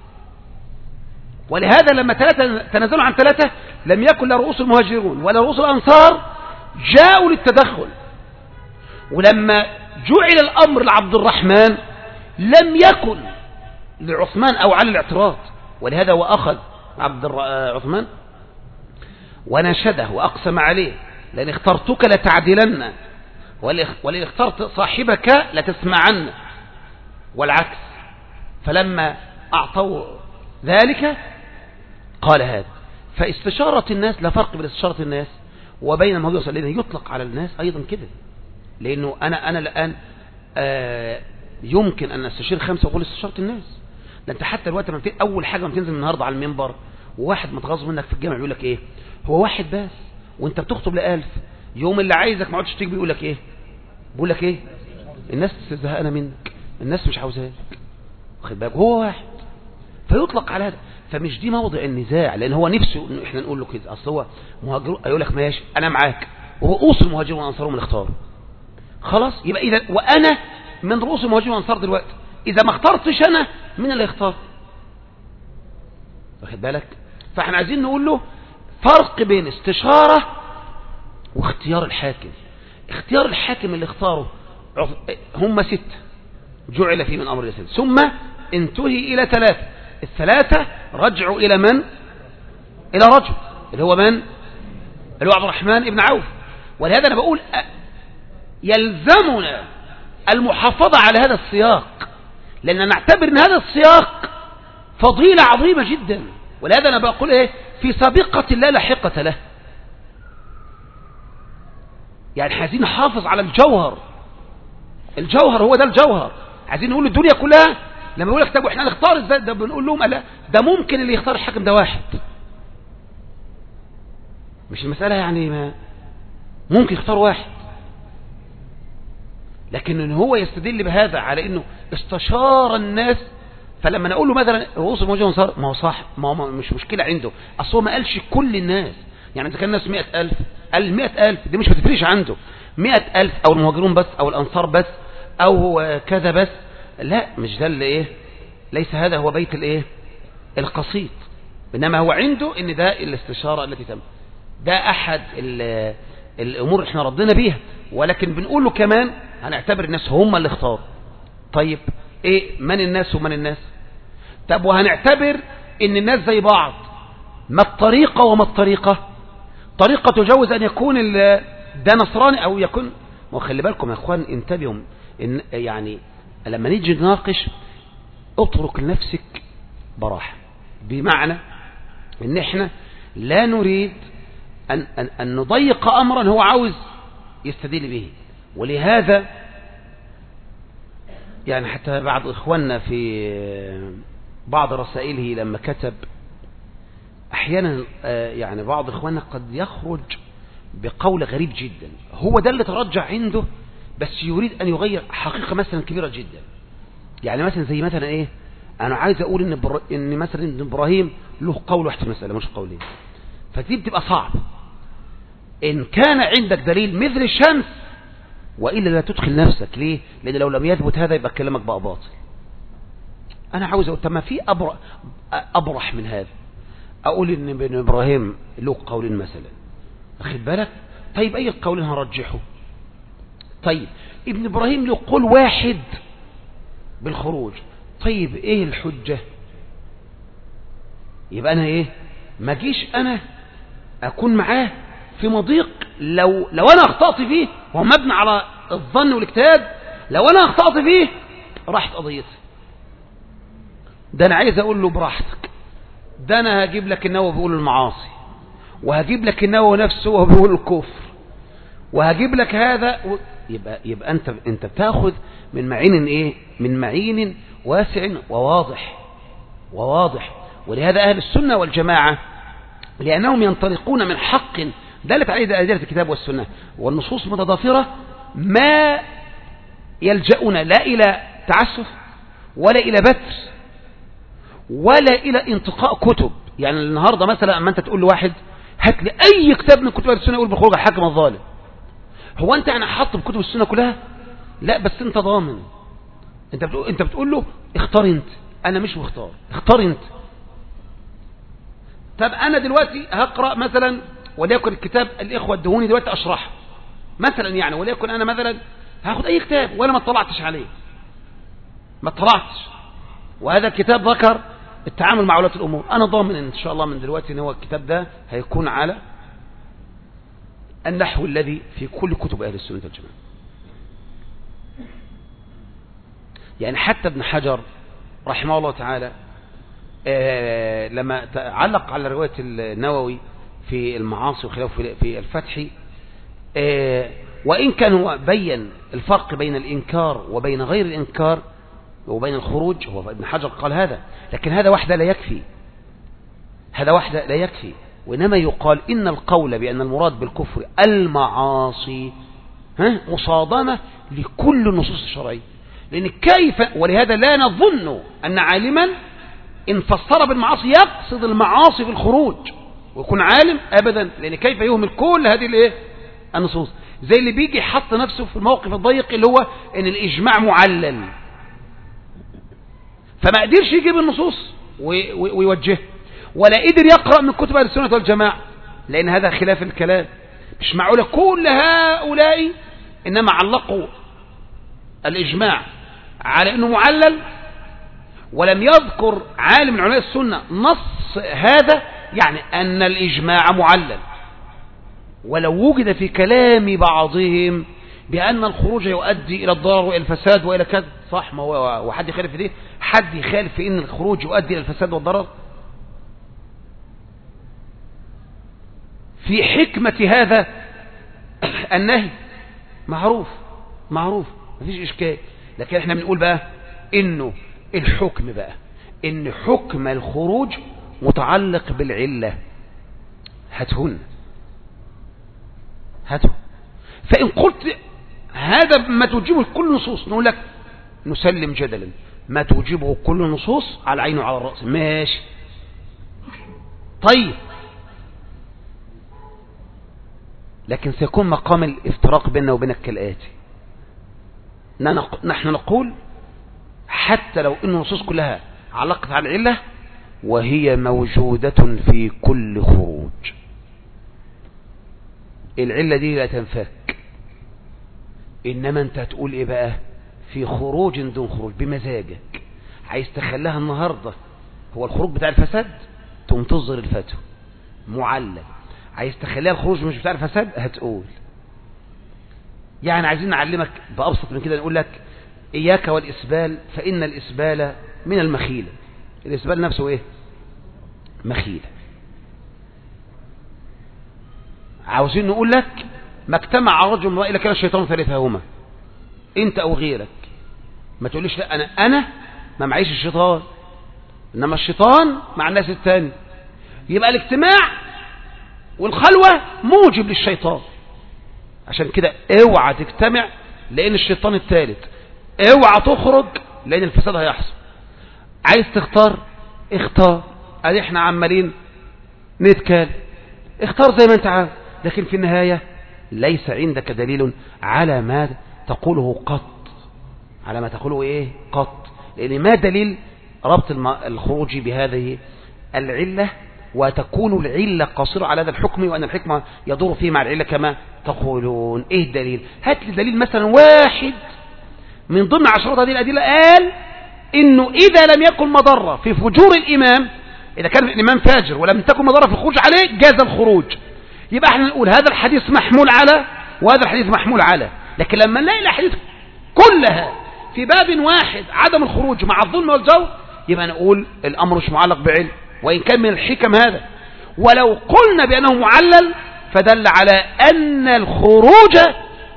ولهذا لما ثلاثة تنازلوا عن ثلاثة لم يكن لا رؤوس المهاجرون ولا رؤوس الأنصار جاءوا للتدخل، ولما جعل الأمر لعبد الرحمن لم يكن لعثمان أو علي الاعتراض، ولهذا وأخذ عبد عثمان ونشده وأقسم عليه لأن اخترتك لتعدلن ولئن اخترت صاحبك لتسمعن، والعكس. فلما أعطوا ذلك قال هذا. فاستشارة الناس لا فرق بين استشارة الناس وبين الموضوع لأنه يطلق على الناس أيضا كده، لأنه أنا أنا الآن آه يمكن أن أستشير خمسة وأقول استشارة الناس. ده أنت حتى الوقت ما أول حاجة ما تنزل النهاردة على المنبر وواحد متغاظ منك في الجامع يقول لك إيه، هو واحد بس وأنت بتخطب لألف، يوم اللي عايزك ما عادش تيجي بيقول لك إيه، بيقول لك إيه، الناس زهقانة منك، الناس مش عاوزاك، واخد بالك، هو واحد فيطلق على هذا. فمش دي موضع النزاع، لأن هو نفسه إنه إحنا نقول له كده، أصل هو مهاجر يقول لك ماشي أنا معاك، ورؤوس المهاجرين والأنصار هم اللي اختاروا خلاص، يبقى إذا وأنا من رؤوس المهاجرين والأنصار دلوقتي، إذا ما اخترتش أنا مين اللي اختار؟ واخد بالك؟ فاحنا عايزين نقول له فرق بين استشارة واختيار الحاكم. اختيار الحاكم اللي اختاره هم ست جعل فيه من أمر الإسلام، ثم انتهي إلى ثلاثة، الثلاثة رجعوا إلى من؟ إلى رجل اللي هو من؟ اللي هو عبد الرحمن ابن عوف. ولهذا أنا بقول يلزمنا المحافظة على هذا السياق، لأن نعتبر أن هذا السياق فضيلة عظيمة جدا. ولهذا أنا بقول إيه، في سابقة لا لاحقة له، يعني عايزين نحافظ على الجوهر، الجوهر هو ده الجوهر. عايزين نقول الدنيا كلها لما يقول لك طب احنا نختار ازاي، ده بنقول لهم لا، ده ممكن اللي يختار الحاكم ده واحد، مش المسألة يعني ما ممكن يختار واحد، لكن ان هو يستدل بهذا على انه استشار الناس. فلما نقول له مثلا رؤوس المهاجرين والأنصار، ما هو صح، ما هو مش مشكلة عنده، اصل هو ما قالش كل الناس، يعني اذا كان الناس مئة ألف قال مئة ألف دي مش بتفرقش عنده، مئة ألف او المهاجرون بس او الأنصار بس او كذا بس، لا مش ده اللي ايه، ليس هذا هو بيت الايه القصيد، انما هو عنده ان ده الاستشارة التي تم، ده احد الامور احنا ردنا بيها. ولكن بنقول له كمان هنعتبر الناس هم اللي اختاروا. طيب ايه من الناس ومن الناس؟ طب وهنعتبر ان الناس زي بعض، ما الطريقة وما الطريقة؟ طريقة تجوز ان يكون ده نصراني او يكون، وخلي بالكم يا اخوان انتبهوا، إن يعني لما نيجي نناقش اترك لنفسك براحة، بمعنى ان احنا لا نريد أن, أن, أن نضيق أمرا هو عاوز يستدل به. ولهذا يعني حتى بعض إخواننا في بعض رسائله لما كتب أحيانا يعني بعض إخواننا قد يخرج بقول غريب جدا، هو ده اللي ترجع عنده، بس يريد أن يغير حقيقة مثلا كبيرة جدا. يعني مثلا زي مثلا إيه، أنا عايز أقول إن, بر... إن مثلا إن إبراهيم له قول واحد في المسألة مش قولين، فدي بتبقى صعب. إن كان عندك دليل مثل الشمس وإلا لا تدخل نفسك. ليه؟ لأن لو لم يثبت هذا يبقى كلامك بقى باطل. أنا عاوز أقول طب ما في أبرح, أبرح من هذا، أقول إن ابن إبراهيم له قولين مثلا، أخذ بالك؟ طيب أي القولين هرجحه؟ طيب ابن إبراهيم له قول واحد بالخروج، طيب إيه الحجة؟ يبقى أنا إيه؟ ما جيش أنا أكون معاه في مضيق لو لو أنا أخطأت فيه، وهو مبني على الظن والاجتهاد، لو أنا أخطأت فيه راحت قضيتي. ده أنا عايز أقول له براحتك، ده أنا هجيب لك النووي بيقول المعاصي، وهجيب لك النووي نفسه وهو بيقول الكفر، وهجيب لك هذا و... يبقى يبقى أنت أنت بتاخذ من معين إيه؟ من معين واسع وواضح وواضح. ولهذا أهل السنة والجماعة لأنهم ينطلقون من حق دلت عليه أدلة الكتاب والسنة والنصوص متضافرة، ما يلجؤون لا إلى تعسف ولا إلى بتر ولا إلى انتقاء كتب. يعني النهاردة مثلا أما أنت تقول لواحد هات لي أي كتاب من كتب السنة يقول بخروج الحاكم الظالم، هو أنت يعني حاط بكتب السنة كلها؟ لا، بس أنت ضامن. أنت بتقول, أنت بتقول له اختار أنت، أنا مش مختار، اختار أنت. طب أنا دلوقتي هقرأ مثلا وليكن الكتاب الإخوة الدهوني دلوقتي أشرحه مثلا، يعني وليكن أنا مثلا هاخد أي كتاب ولا ما اطلعتش عليه، ما اطلعتش، وهذا الكتاب ذكر التعامل مع ولاة الأمور، أنا ضامن إن شاء الله من دلوقتي إن هو الكتاب ده هيكون على النحو الذي في كل كتب أهل السنة والجماعة. يعني حتى ابن حجر رحمه الله تعالى آه لما علق على رواية النووي في المعاصي وخلافه في الفتح، آه وإن كان هو بين الفرق بين الإنكار وبين غير الإنكار وبين الخروج، هو ابن حجر قال هذا، لكن هذا وحده لا يكفي، هذا وحده لا يكفي، وإنما يقال إن القول بأن المراد بالكفر المعاصي ها مصادمة لكل النصوص الشرعية. لأن كيف، ولهذا لا نظن أن عالما إن فسر بالمعاصي يقصد المعاصي في الخروج ويكون عالم أبدا، لأن كيف يهمل كل هذه الايه النصوص، زي اللي بيجي يحط نفسه في الموقف الضيق اللي هو إن الإجماع معلل، فما قدرش يجيب النصوص ويوجه، ولا قدر يقرأ من كتب أهل السنة والجماعة، لأن هذا خلاف الكلام. مش معقولة كل هؤلاء إنما علقوا الإجماع على أنه معلل، ولم يذكر عالم من علماء السنة نص هذا، يعني أن الإجماع معلل، ولو وجد في كلام بعضهم بأن الخروج يؤدي إلى الضرر وإلى الفساد وإلى كذا، صح، ما هو وحد يخالف في دي؟ حد يخالف في أن الخروج يؤدي إلى الفساد والضرر؟ في حكمة هذا النهي معروف معروف مفيش إشكال، لكن احنا بنقول بقى إنه الحكم بقى إن حكم الخروج متعلق بالعلة، هاتهن هاته. فإن قلت هذا ما توجبه كل النصوص نقول لك نسلم جدلا، ما توجبه كل النصوص على عينه وعلى الرأس، ماشي. طيب لكن سيكون مقام الافتراق بيننا وبينك كالآتي: نحن نقول حتى لو ان النصوص كلها علقت على العلة وهي موجودة في كل خروج، العلة دي لا تنفك، انما انت هتقول ايه بقى؟ في خروج دون خروج بمزاجك، عايز تخليها النهاردة هو الخروج بتاع الفساد تقوم تصدر الفتوى معلل، عايز تخليها الخروج مش بتاع الفساد هتقول. يعني عايزين نعلمك بأبسط من كده، نقول لك إياك والإسبال فإن الإسبال من المخيلة. الإسبال نفسه إيه؟ مخيلة. عاوزين نقول لك ما اجتمع رجل امرأة إلا كان الشيطان ثالثهما، أنت أو غيرك. ما تقوليش لا أنا أنا ما معيش الشيطان، إنما الشيطان مع الناس الثاني. يبقى الاجتماع والخلوة موجب للشيطان، عشان كده اوعى تجتمع لأن الشيطان الثالث، اوعى تخرج لأن الفساد هيحصل. عايز تختار اختار، ادي احنا عمالين نتكلم، اختار زي ما انت عاوز، لكن في النهاية ليس عندك دليل على ما تقوله قط، على ما تقوله ايه قط، لان ما دليل ربط الخروج بهذه العلة، وتكون العلة قاصرة على هذا الحكم، وأن الحكمة يدور فيه مع العلة كما تقولون. ايه الدليل؟ هات لي دليل مثلا واحد من ضمن عشرات هذه الأدلة قال انه اذا لم يكن مضرة في فجور الامام، اذا كان الامام فاجر ولم تكن مضرة في الخروج عليه جاز الخروج، يبقى احنا نقول هذا الحديث محمول على وهذا الحديث محمول على. لكن لما نلاقي الاحاديث كلها في باب واحد عدم الخروج مع الظلم والجور، يبقى نقول الامر مش معلق بعلم، وان كان من الحكم هذا. ولو قلنا بانه معلل فدل على ان الخروج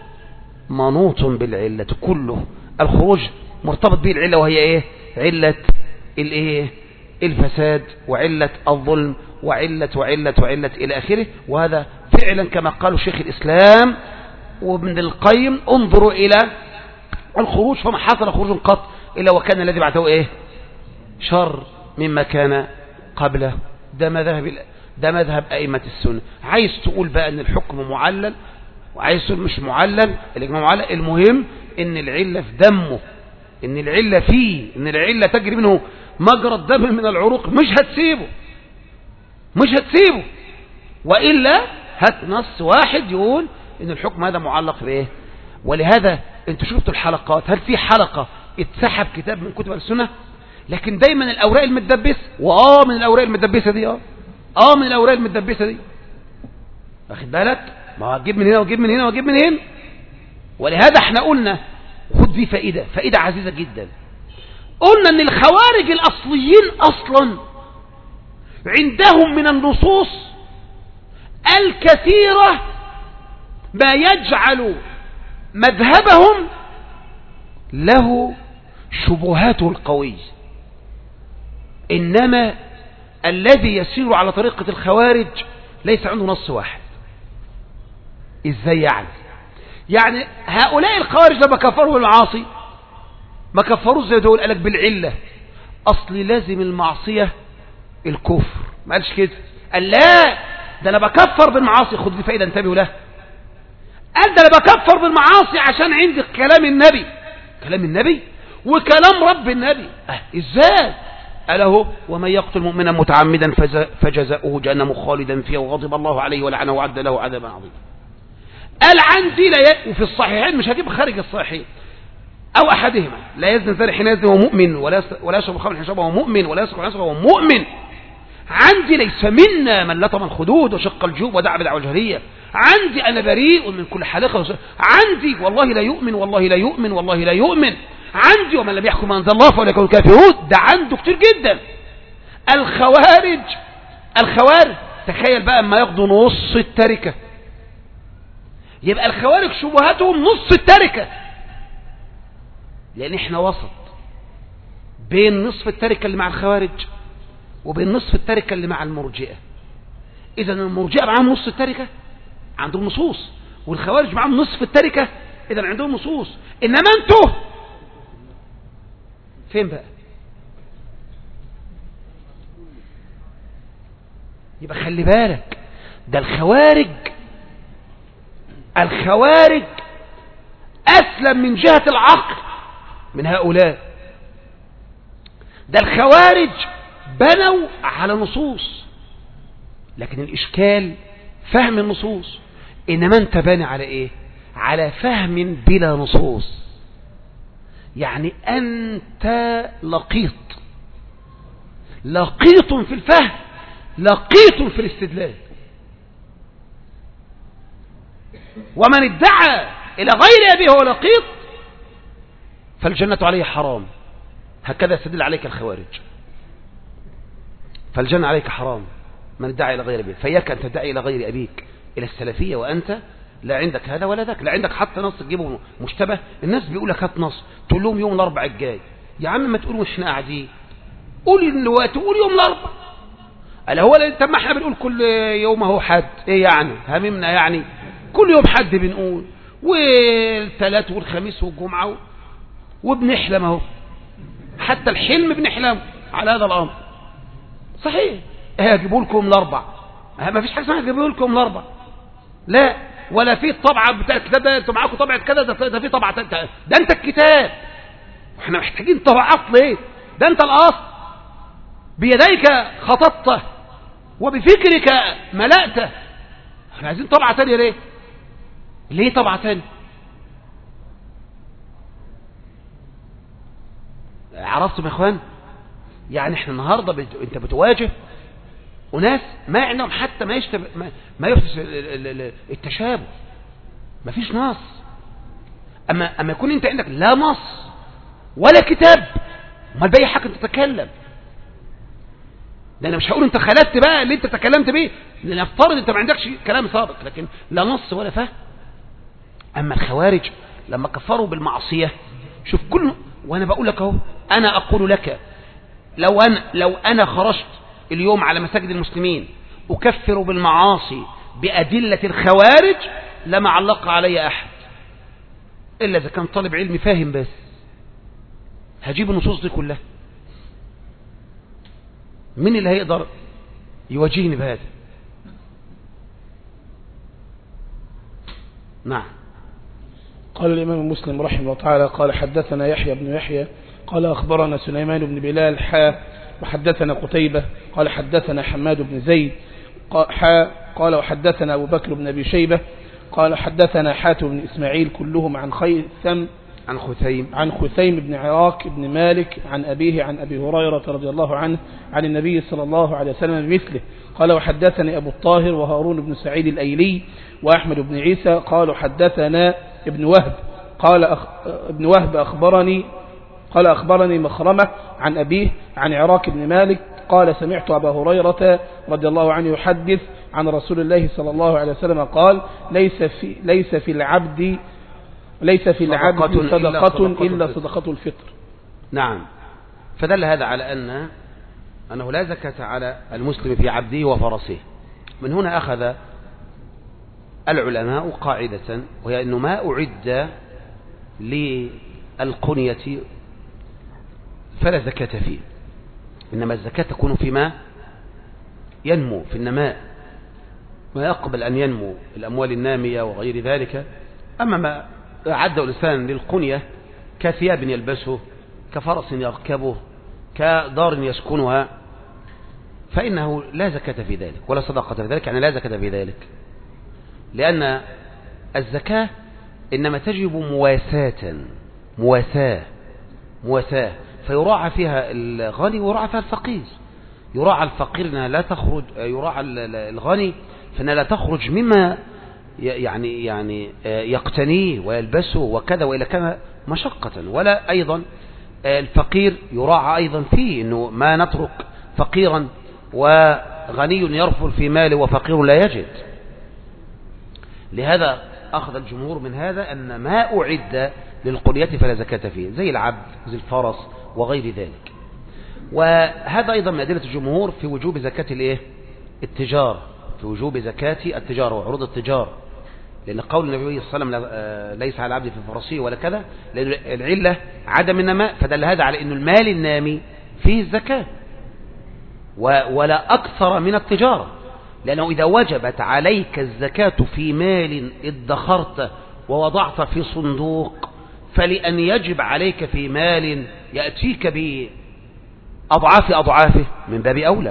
منوط بالعلة كله، الخروج مرتبط به العلة، وهي ايه؟ علة الايه؟ الفساد، وعلة الظلم، وعلة وعلة وعلة الى اخره. وهذا فعلا كما قالوا شيخ الاسلام وابن القيم، انظروا الى الخروج فما حصل خروج قط الا وكان الذي بعده ايه؟ شر مما كان قبله. ده مذهب ده مذهب ائمة السنة. عايز تقول بقى ان الحكم معلل، وعايز تقول مش معلل، الاجماع معلل، المهم ان العلة في دمه، ان العلة فيه، ان العلة تجري منه مجرى الدم من العروق، مش هتسيبه مش هتسيبه وإلا هات نص واحد يقول ان الحكم هذا معلق بايه. ولهذا انتوا شفتوا الحلقات، هل في حلقة اتسحب كتاب من كتب السنة؟ لكن دايما الاوراق المتدبسة، واه من الاوراق المتدبسة دي اه اه من الاوراق المتدبسة دي، واخد بالك؟ ما هتجيب من هنا وتجيب من هنا وتجيب من هنا. ولهذا احنا قلنا، خد دي فائدة فائدة عزيزة جدا، قلنا ان الخوارج الاصليين اصلا عندهم من النصوص الكثيرة ما يجعل مذهبهم له شبهاته القوية، إنما الذي يسير على طريقة الخوارج ليس عنده نص واحد. إزاي يعني؟ يعني هؤلاء الخوارج لما كفروا المعاصي ما كفروا زي دول، قالك بالعلة، أصل لازم المعصية الكفر، ما قالش كده، قال لا ده أنا بكفر بالمعاصي، خد لي فائدة انتبهوا له، قال ده أنا بكفر بالمعاصي عشان عندي كلام النبي، كلام النبي وكلام رب النبي. اه ازاي؟ قال اهو ومن يقتل مؤمنا متعمدا فجزاؤه جهنم خالدا فيها وغضب الله عليه ولعنه وعد له عذابا عظيما. قال عندي لا ي... وفي الصحيحين، مش هجيب خارج الصحيحين او احدهما، لا يزني الزاني حين يزني وهو مؤمن، ولا ولا يشرب الخمر حين يشرب وهو مؤمن، ولا يسرق حين يسرق وهو مؤمن. عندي ليس منا من لطم الخدود وشق الجيوب ودعا بدعوى الجاهليه. عندي انا بريء من كل حالقه. عندي والله لا يؤمن والله لا يؤمن والله لا يؤمن. عندي ومن لم يحكم انزل الله فاولئك هم الكافرون. ده عنده كتير جدا. الخوارج الخوارج تخيل بقى اما ياخدوا نص التركه، يبقى الخوارج شبهاتهم نص التركه، لان احنا وسط بين نصف التركه اللي مع الخوارج وبين نصف التركه اللي مع المرجئه. اذا المرجئه معاهم نص التركه عندهم نصوص، والخوارج معاهم نصف التركه اذا عندهم نصوص. انما انتوا فين بقى؟ يبقى خلي بالك، ده الخوارج الخوارج أسلم من جهة العقل من هؤلاء. ده الخوارج بنوا على نصوص، لكن الإشكال فهم النصوص. إنما أنت باني على إيه؟ على فهم بلا نصوص. يعني أنت لقيط لقيط في الفهم، لقيط في الاستدلال. ومن ادعى إلى غير أبيه هو لقيط فالجنة عليه حرام. هكذا يستدل عليك الخوارج، فالجنة عليك حرام من ادعى إلى غير أبيه. فإياك أن تدعي إلى غير أبيك إلى السلفية وأنت لا عندك هذا ولا ذاك، لا عندك حتى نص تجيبه مشتبه. الناس بيقول لك هات نص، تقول لهم يوم الأربع الجاي. يا عم ما تقولوا احنا قاعدين، قول الوقت، قول يوم الأربع. قال هو طب ما احنا بنقول كل يوم اهو حد، ايه يعني هممنا يعني؟ كل يوم حد بنقول، والثلاث والخميس والجمعة، وبنحلم اهو، حتى الحلم بنحلم على هذا الأمر. صحيح هيجيبوا لكم الاربع، ما فيش حاجه اسمها هيجيبوا لكم الاربع، لا، ولا في الطبعه بتاع الكتاب ده انتوا معاكم طبعه كذا، ده في طبعه ده, ده انت الكتاب، احنا محتاجين طبعات ليه؟ ده انت الاصل، بيديك خططته وبفكرك ملأته، احنا عايزين طبعه ثانيه ليه؟ ليه طبعه ثانيه؟ عرفتم يا اخوان؟ يعني احنا النهارده بت... انت بتواجه وناس ما عندهم حتى ما يشتب... ما, ما يحدث التشابه، ما فيش نص. اما اما يكون انت عندك لا نص ولا كتاب، امال باي حاجه تتكلم؟ ده انا مش هقول انت خلدت بقى اللي انت تكلمت بيه، لنفترض انت ما عندكش كلام سابق، لكن لا نص ولا فهم. اما الخوارج لما كفروا بالمعصيه، شوف كل، وانا بقول لك اهو، انا اقول لك لو انا لو انا خرجت اليوم على مساجد المسلمين اكفر بالمعاصي بادله الخوارج لما علق علي احد، الا اذا كان طالب علم فاهم، بس هجيب النصوص دي كلها. مين اللي هيقدر يواجهني بهذا؟ نعم. قال الإمام مسلم رحمه الله تعالى قال حدثنا يحيى بن يحيى قال أخبرنا سليمان بن بلال حا وحدثنا قتيبة قال حدثنا حماد بن زيد حا قال وحدثنا أبو بكر بن أبي شيبة قال حدثنا حاتم بن إسماعيل كلهم عن خيثم عن خثيم عن خثيم بن عراك بن مالك عن أبيه عن أبي هريرة رضي الله عنه عن النبي صلى الله عليه وسلم بمثله. قال وحدثني أبو الطاهر وهارون بن سعيد الأيلي وأحمد بن عيسى قالوا حدثنا ابن وهب قال أخ... ابن وهب أخبرني قال أخبرني مخرمة عن أبيه عن عراك بن مالك قال سمعت أبا هريرة رضي الله عنه يحدث عن رسول الله صلى الله عليه وسلم قال ليس في ليس في العبد ليس في العبد صدقة إلا صدقة الفطر. نعم. فدل هذا على أن أنه لا زكاة على المسلم في عبده وفرسه. من هنا أخذ العلماء قاعدة، وهي أنه ما أعد للقنية فلا زكاة فيه، إنما الزكاة تكون فيما ينمو في النماء ويقبل أن ينمو الأموال النامية وغير ذلك. أما ما أعده الإنسان للقنية كثياب يلبسه، كفرس يركبه، كدار يسكنها، فإنه لا زكاة في ذلك ولا صدقة في ذلك، يعني لا زكاة في ذلك، لأن الزكاة إنما تجب مواساة مواساة مواساة فيراعى فيها الغني ويراعى فيها الفقير. يراعى الفقير أنها لا تخرج، يراعى الغني فإنها لا تخرج مما يعني يعني يقتنيه ويلبسه وكذا وإلى كذا مشقة، ولا أيضا الفقير يراعى أيضا فيه أنه ما نترك فقيرا وغني يرفل في ماله وفقير لا يجد. لهذا أخذ الجمهور من هذا أن ما أعد للقنية فلا زكاة فيه، زي العبد زي الفرس وغير ذلك. وهذا أيضا من أدلة الجمهور في وجوب زكاة الإيه؟ التجارة، في وجوب زكاة التجارة وعروض التجارة، لأن قول النبي صلى الله عليه وسلم ليس على العبد في فرسه ولا كذا، لأن العلة عدم النماء، فدل هذا على أن المال النامي فيه الزكاة ولا أكثر من التجارة، لأنه إذا وجبت عليك الزكاة في مال ادخرت ووضعت في صندوق، فلأن يجب عليك في مال يأتيك بأضعاف أضعافه من باب أولى.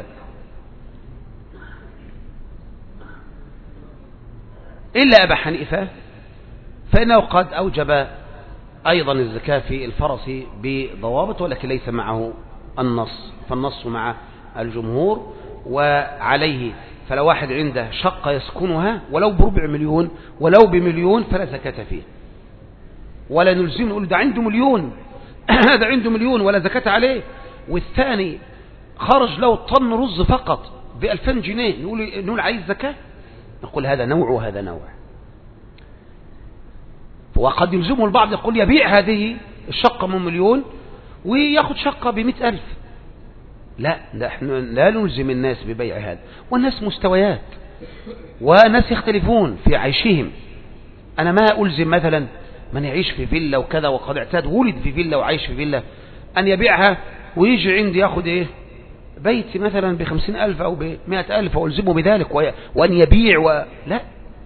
إلا أبا حنيفة فإنه قد أوجب أيضا الزكاة في الفرس بضوابط، ولكن ليس معه النص، فالنص مع الجمهور وعليه. فلو واحد عنده شقة يسكنها ولو بربع مليون ولو بمليون فلا زكاة فيه، ولا نلزم نقول ده عنده مليون هذا عنده مليون ولا زكاة عليه. والثاني خرج له طن رز فقط بألفين جنيه، نقول نقول عايز زكاة؟ نقول هذا نوع وهذا نوع. وقد يلزمه البعض يقول يبيع هذه الشقة من مليون ويأخذ شقة بمئة ألف. لا، نحن لا نلزم الناس ببيع هذا، والناس مستويات وناس يختلفون في عيشهم. أنا ما ألزم مثلا من يعيش في فيلا وكذا وقد اعتاد ولد في فيلا وعايش في فيلا أن يبيعها ويجي عندي يأخذ إيه بيت مثلا بخمسين ألف أو بمائة ألف وألزمه بذلك وأن يبيع و... لا،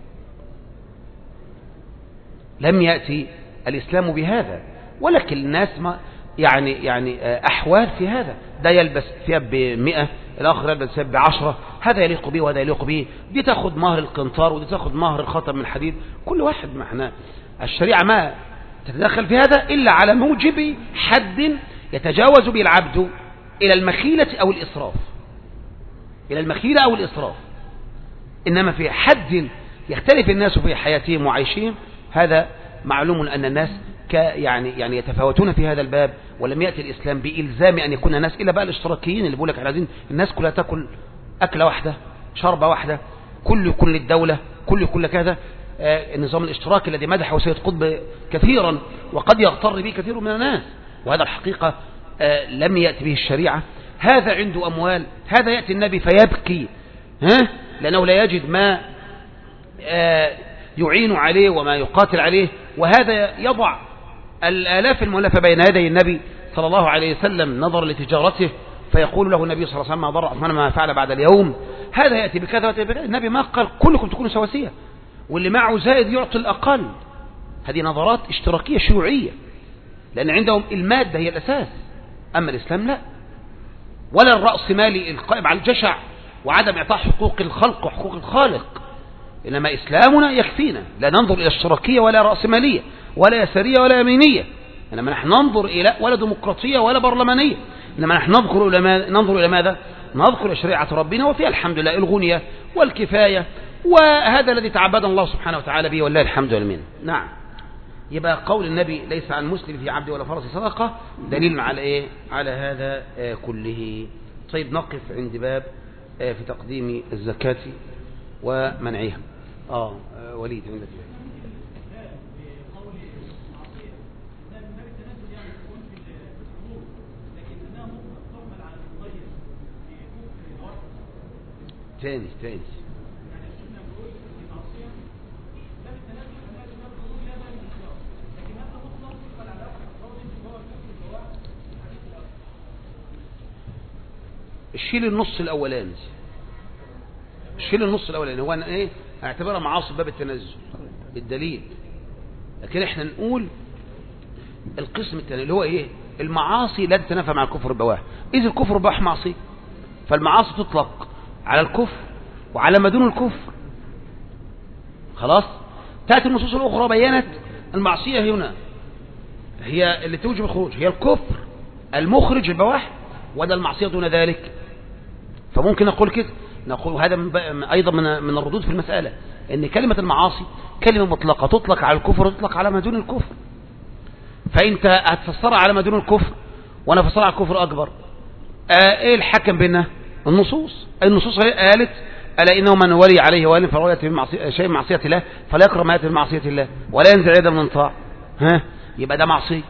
لم يأتي الإسلام بهذا. ولكن الناس ما يعني يعني أحوال في هذا، ده يلبس ثياب بمئة، الآخر يلبس ثياب بعشرة، هذا يليق به وهذا يليق به، دي تاخد مهر القنطار ودي تاخد مهر الخاتم من الحديد، كل واحد معنا. الشريعة ما تتدخل في هذا إلا على موجب حد يتجاوز به العبد إلى المخيلة أو الإسراف، إلى المخيلة أو الإسراف. إنما في حد يختلف الناس في حياتهم وعيشهم، هذا معلوم أن الناس يعني يعني يتفاوتون في هذا الباب. ولم يأتي الإسلام بإلزام أن يكون الناس إلا بقى الاشتراكيين اللي بيقول لك عايزين الناس كلها تأكل أكلة واحدة شربة واحدة، كل يكون للدولة، كل يكون لكذا. آه النظام الاشتراكي الذي مدحه سيد قطب كثيرا وقد يغتر به كثير من الناس، وهذا الحقيقة آه لم يأتي به الشريعة. هذا عنده أموال، هذا يأتي النبي فيبكي ها لأنه لا يجد ما آه يعين عليه وما يقاتل عليه، وهذا يضع الآلاف المؤلفة بين يدي النبي صلى الله عليه وسلم نظر لتجارته، فيقول له النبي صلى الله عليه وسلم ما ضر عثمان ما فعل بعد اليوم، هذا يأتي بكذا ويأتي بكذا. النبي ما قال كلكم تكونوا سواسية واللي معه زائد يعطي الأقل. هذه نظرات اشتراكية شيوعية، لأن عندهم المادة هي الأساس، أما الإسلام لا، ولا الرأسمالي القائم على الجشع وعدم إعطاء حقوق الخلق وحقوق الخالق. إنما إسلامنا يكفينا، لا ننظر إلى الاشتراكية ولا رأسمالية ولا يسارية ولا يمينية، إنما نحن ننظر إلى ولا ديمقراطية ولا برلمانية، إنما نحن ننظر إلى ماذا؟ ننظر إلى ماذا؟ نذكر إلى شريعة ربنا، وفيها الحمد لله الغنية والكفاية، وهذا الذي تعبد الله سبحانه وتعالى به، والله الحمد والمنة. نعم. يبقى قول النبي ليس عن مسلم في عبد ولا فرس صدقة دليل على إيه؟ على هذا آه كله. طيب نقف عند باب آه في تقديم الزكاة ومنعها. آه, آه وليد عندك. تاني تاني الشيل النص الاولاني، الشيل النص الاولاني هو ايه؟ اعتبرها معاصي باب التنزل بالدليل، لكن احنا نقول القسم الثاني اللي هو ايه؟ المعاصي لا تتنافى مع الكفر البواح، اذا الكفر بواح معصيه، فالمعاصي تطلق على الكفر وعلى ما دون الكفر. خلاص. تأتي النصوص الأخرى بيانت المعصية هنا هي اللي توجب الخروج، هي الكفر المخرج البواح، وده المعصية دون ذلك. فممكن نقول كده، نقول هذا أيضا من من الردود في المسألة، ان كلمة المعاصي كلمة مطلقة تطلق على الكفر وتطلق على ما دون الكفر. فأنت هتفسرها على ما دون الكفر وأنا فسرها على الكفر أكبر. آه ايه الحكم بيننا؟ النصوص. النصوص قالت ألا إنه من ولي عليه وال فلا يأتي بمعصية شيء من معصية الله فلا يقرب ما يأتي بمعصية الله ولا ينزع يده من انطاع. ها يبقى ده معصية،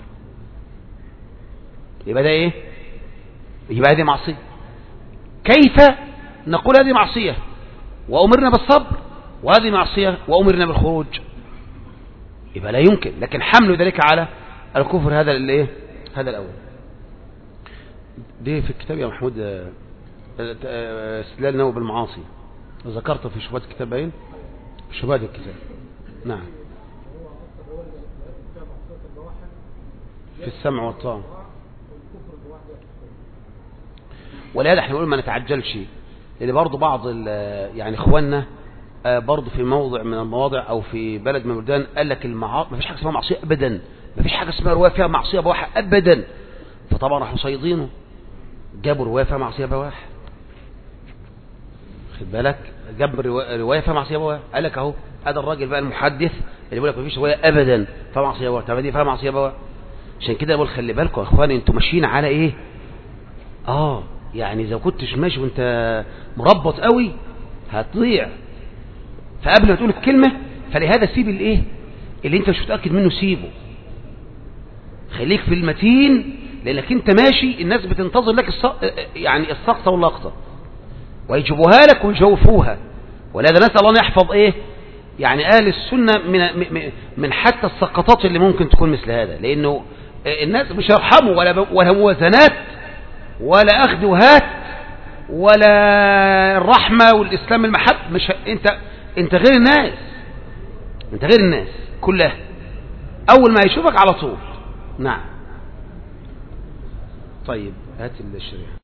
يبقى ده ايه؟ يبقى هذه معصية. كيف نقول هذه معصية وأمرنا بالصبر، وهذه معصية وأمرنا بالخروج؟ يبقى لا يمكن. لكن حمل ذلك على الكفر هذا اللي ايه؟ هذا الأول. دي في الكتاب يا محمود استدلال نوع بالمعاصي، ذكرت في شبهات الكتاب باين، في شبهات الكتاب. نعم. في السمع والطاعة. ولهذا احنا نقول ما نتعجلش، لان برضه بعض يعني اخواننا برضه في موضع من المواضع او في بلد من البلدان قال لك المعاصي ما فيش حاجه اسمها معصيه ابدا، ما فيش حاجه اسمها روايه فيها معصيه بواح ابدا. فطبعا راحوا صيدينه جابوا روايه فيها معصيه بواح، خد بالك، جاب روايه فيها معصيه بواح، قال لك اهو هذا الراجل بقى المحدث اللي بيقول لك ما فيش روايه ابدا فيها معصيه بواح، طب دي فيها معصيه بواح. عشان كده بقول خلي بالكم يا اخواني، انتوا ماشيين على ايه؟ اه يعني اذا كنتش ماشي وانت مربط قوي هتضيع. فقبل ما تقول الكلمه فلهذا سيب الايه اللي انت مش متاكد منه، سيبه، خليك في المتين، لانك انت ماشي الناس بتنتظر لك الص... يعني السقطه واللقطه ويجيبوها لك ويجوفوها. ولهذا نسال الله ان يحفظ ايه يعني اهل السنه من من حتى السقطات اللي ممكن تكون مثل هذا، لانه الناس مش هيرحموا ولا ولا موازنات ولا أخذ وهات ولا الرحمة والإسلام المحب. مش انت انت غير الناس، انت غير الناس كلها. أول ما يشوفك على طول. نعم. طيب هات الشريحة.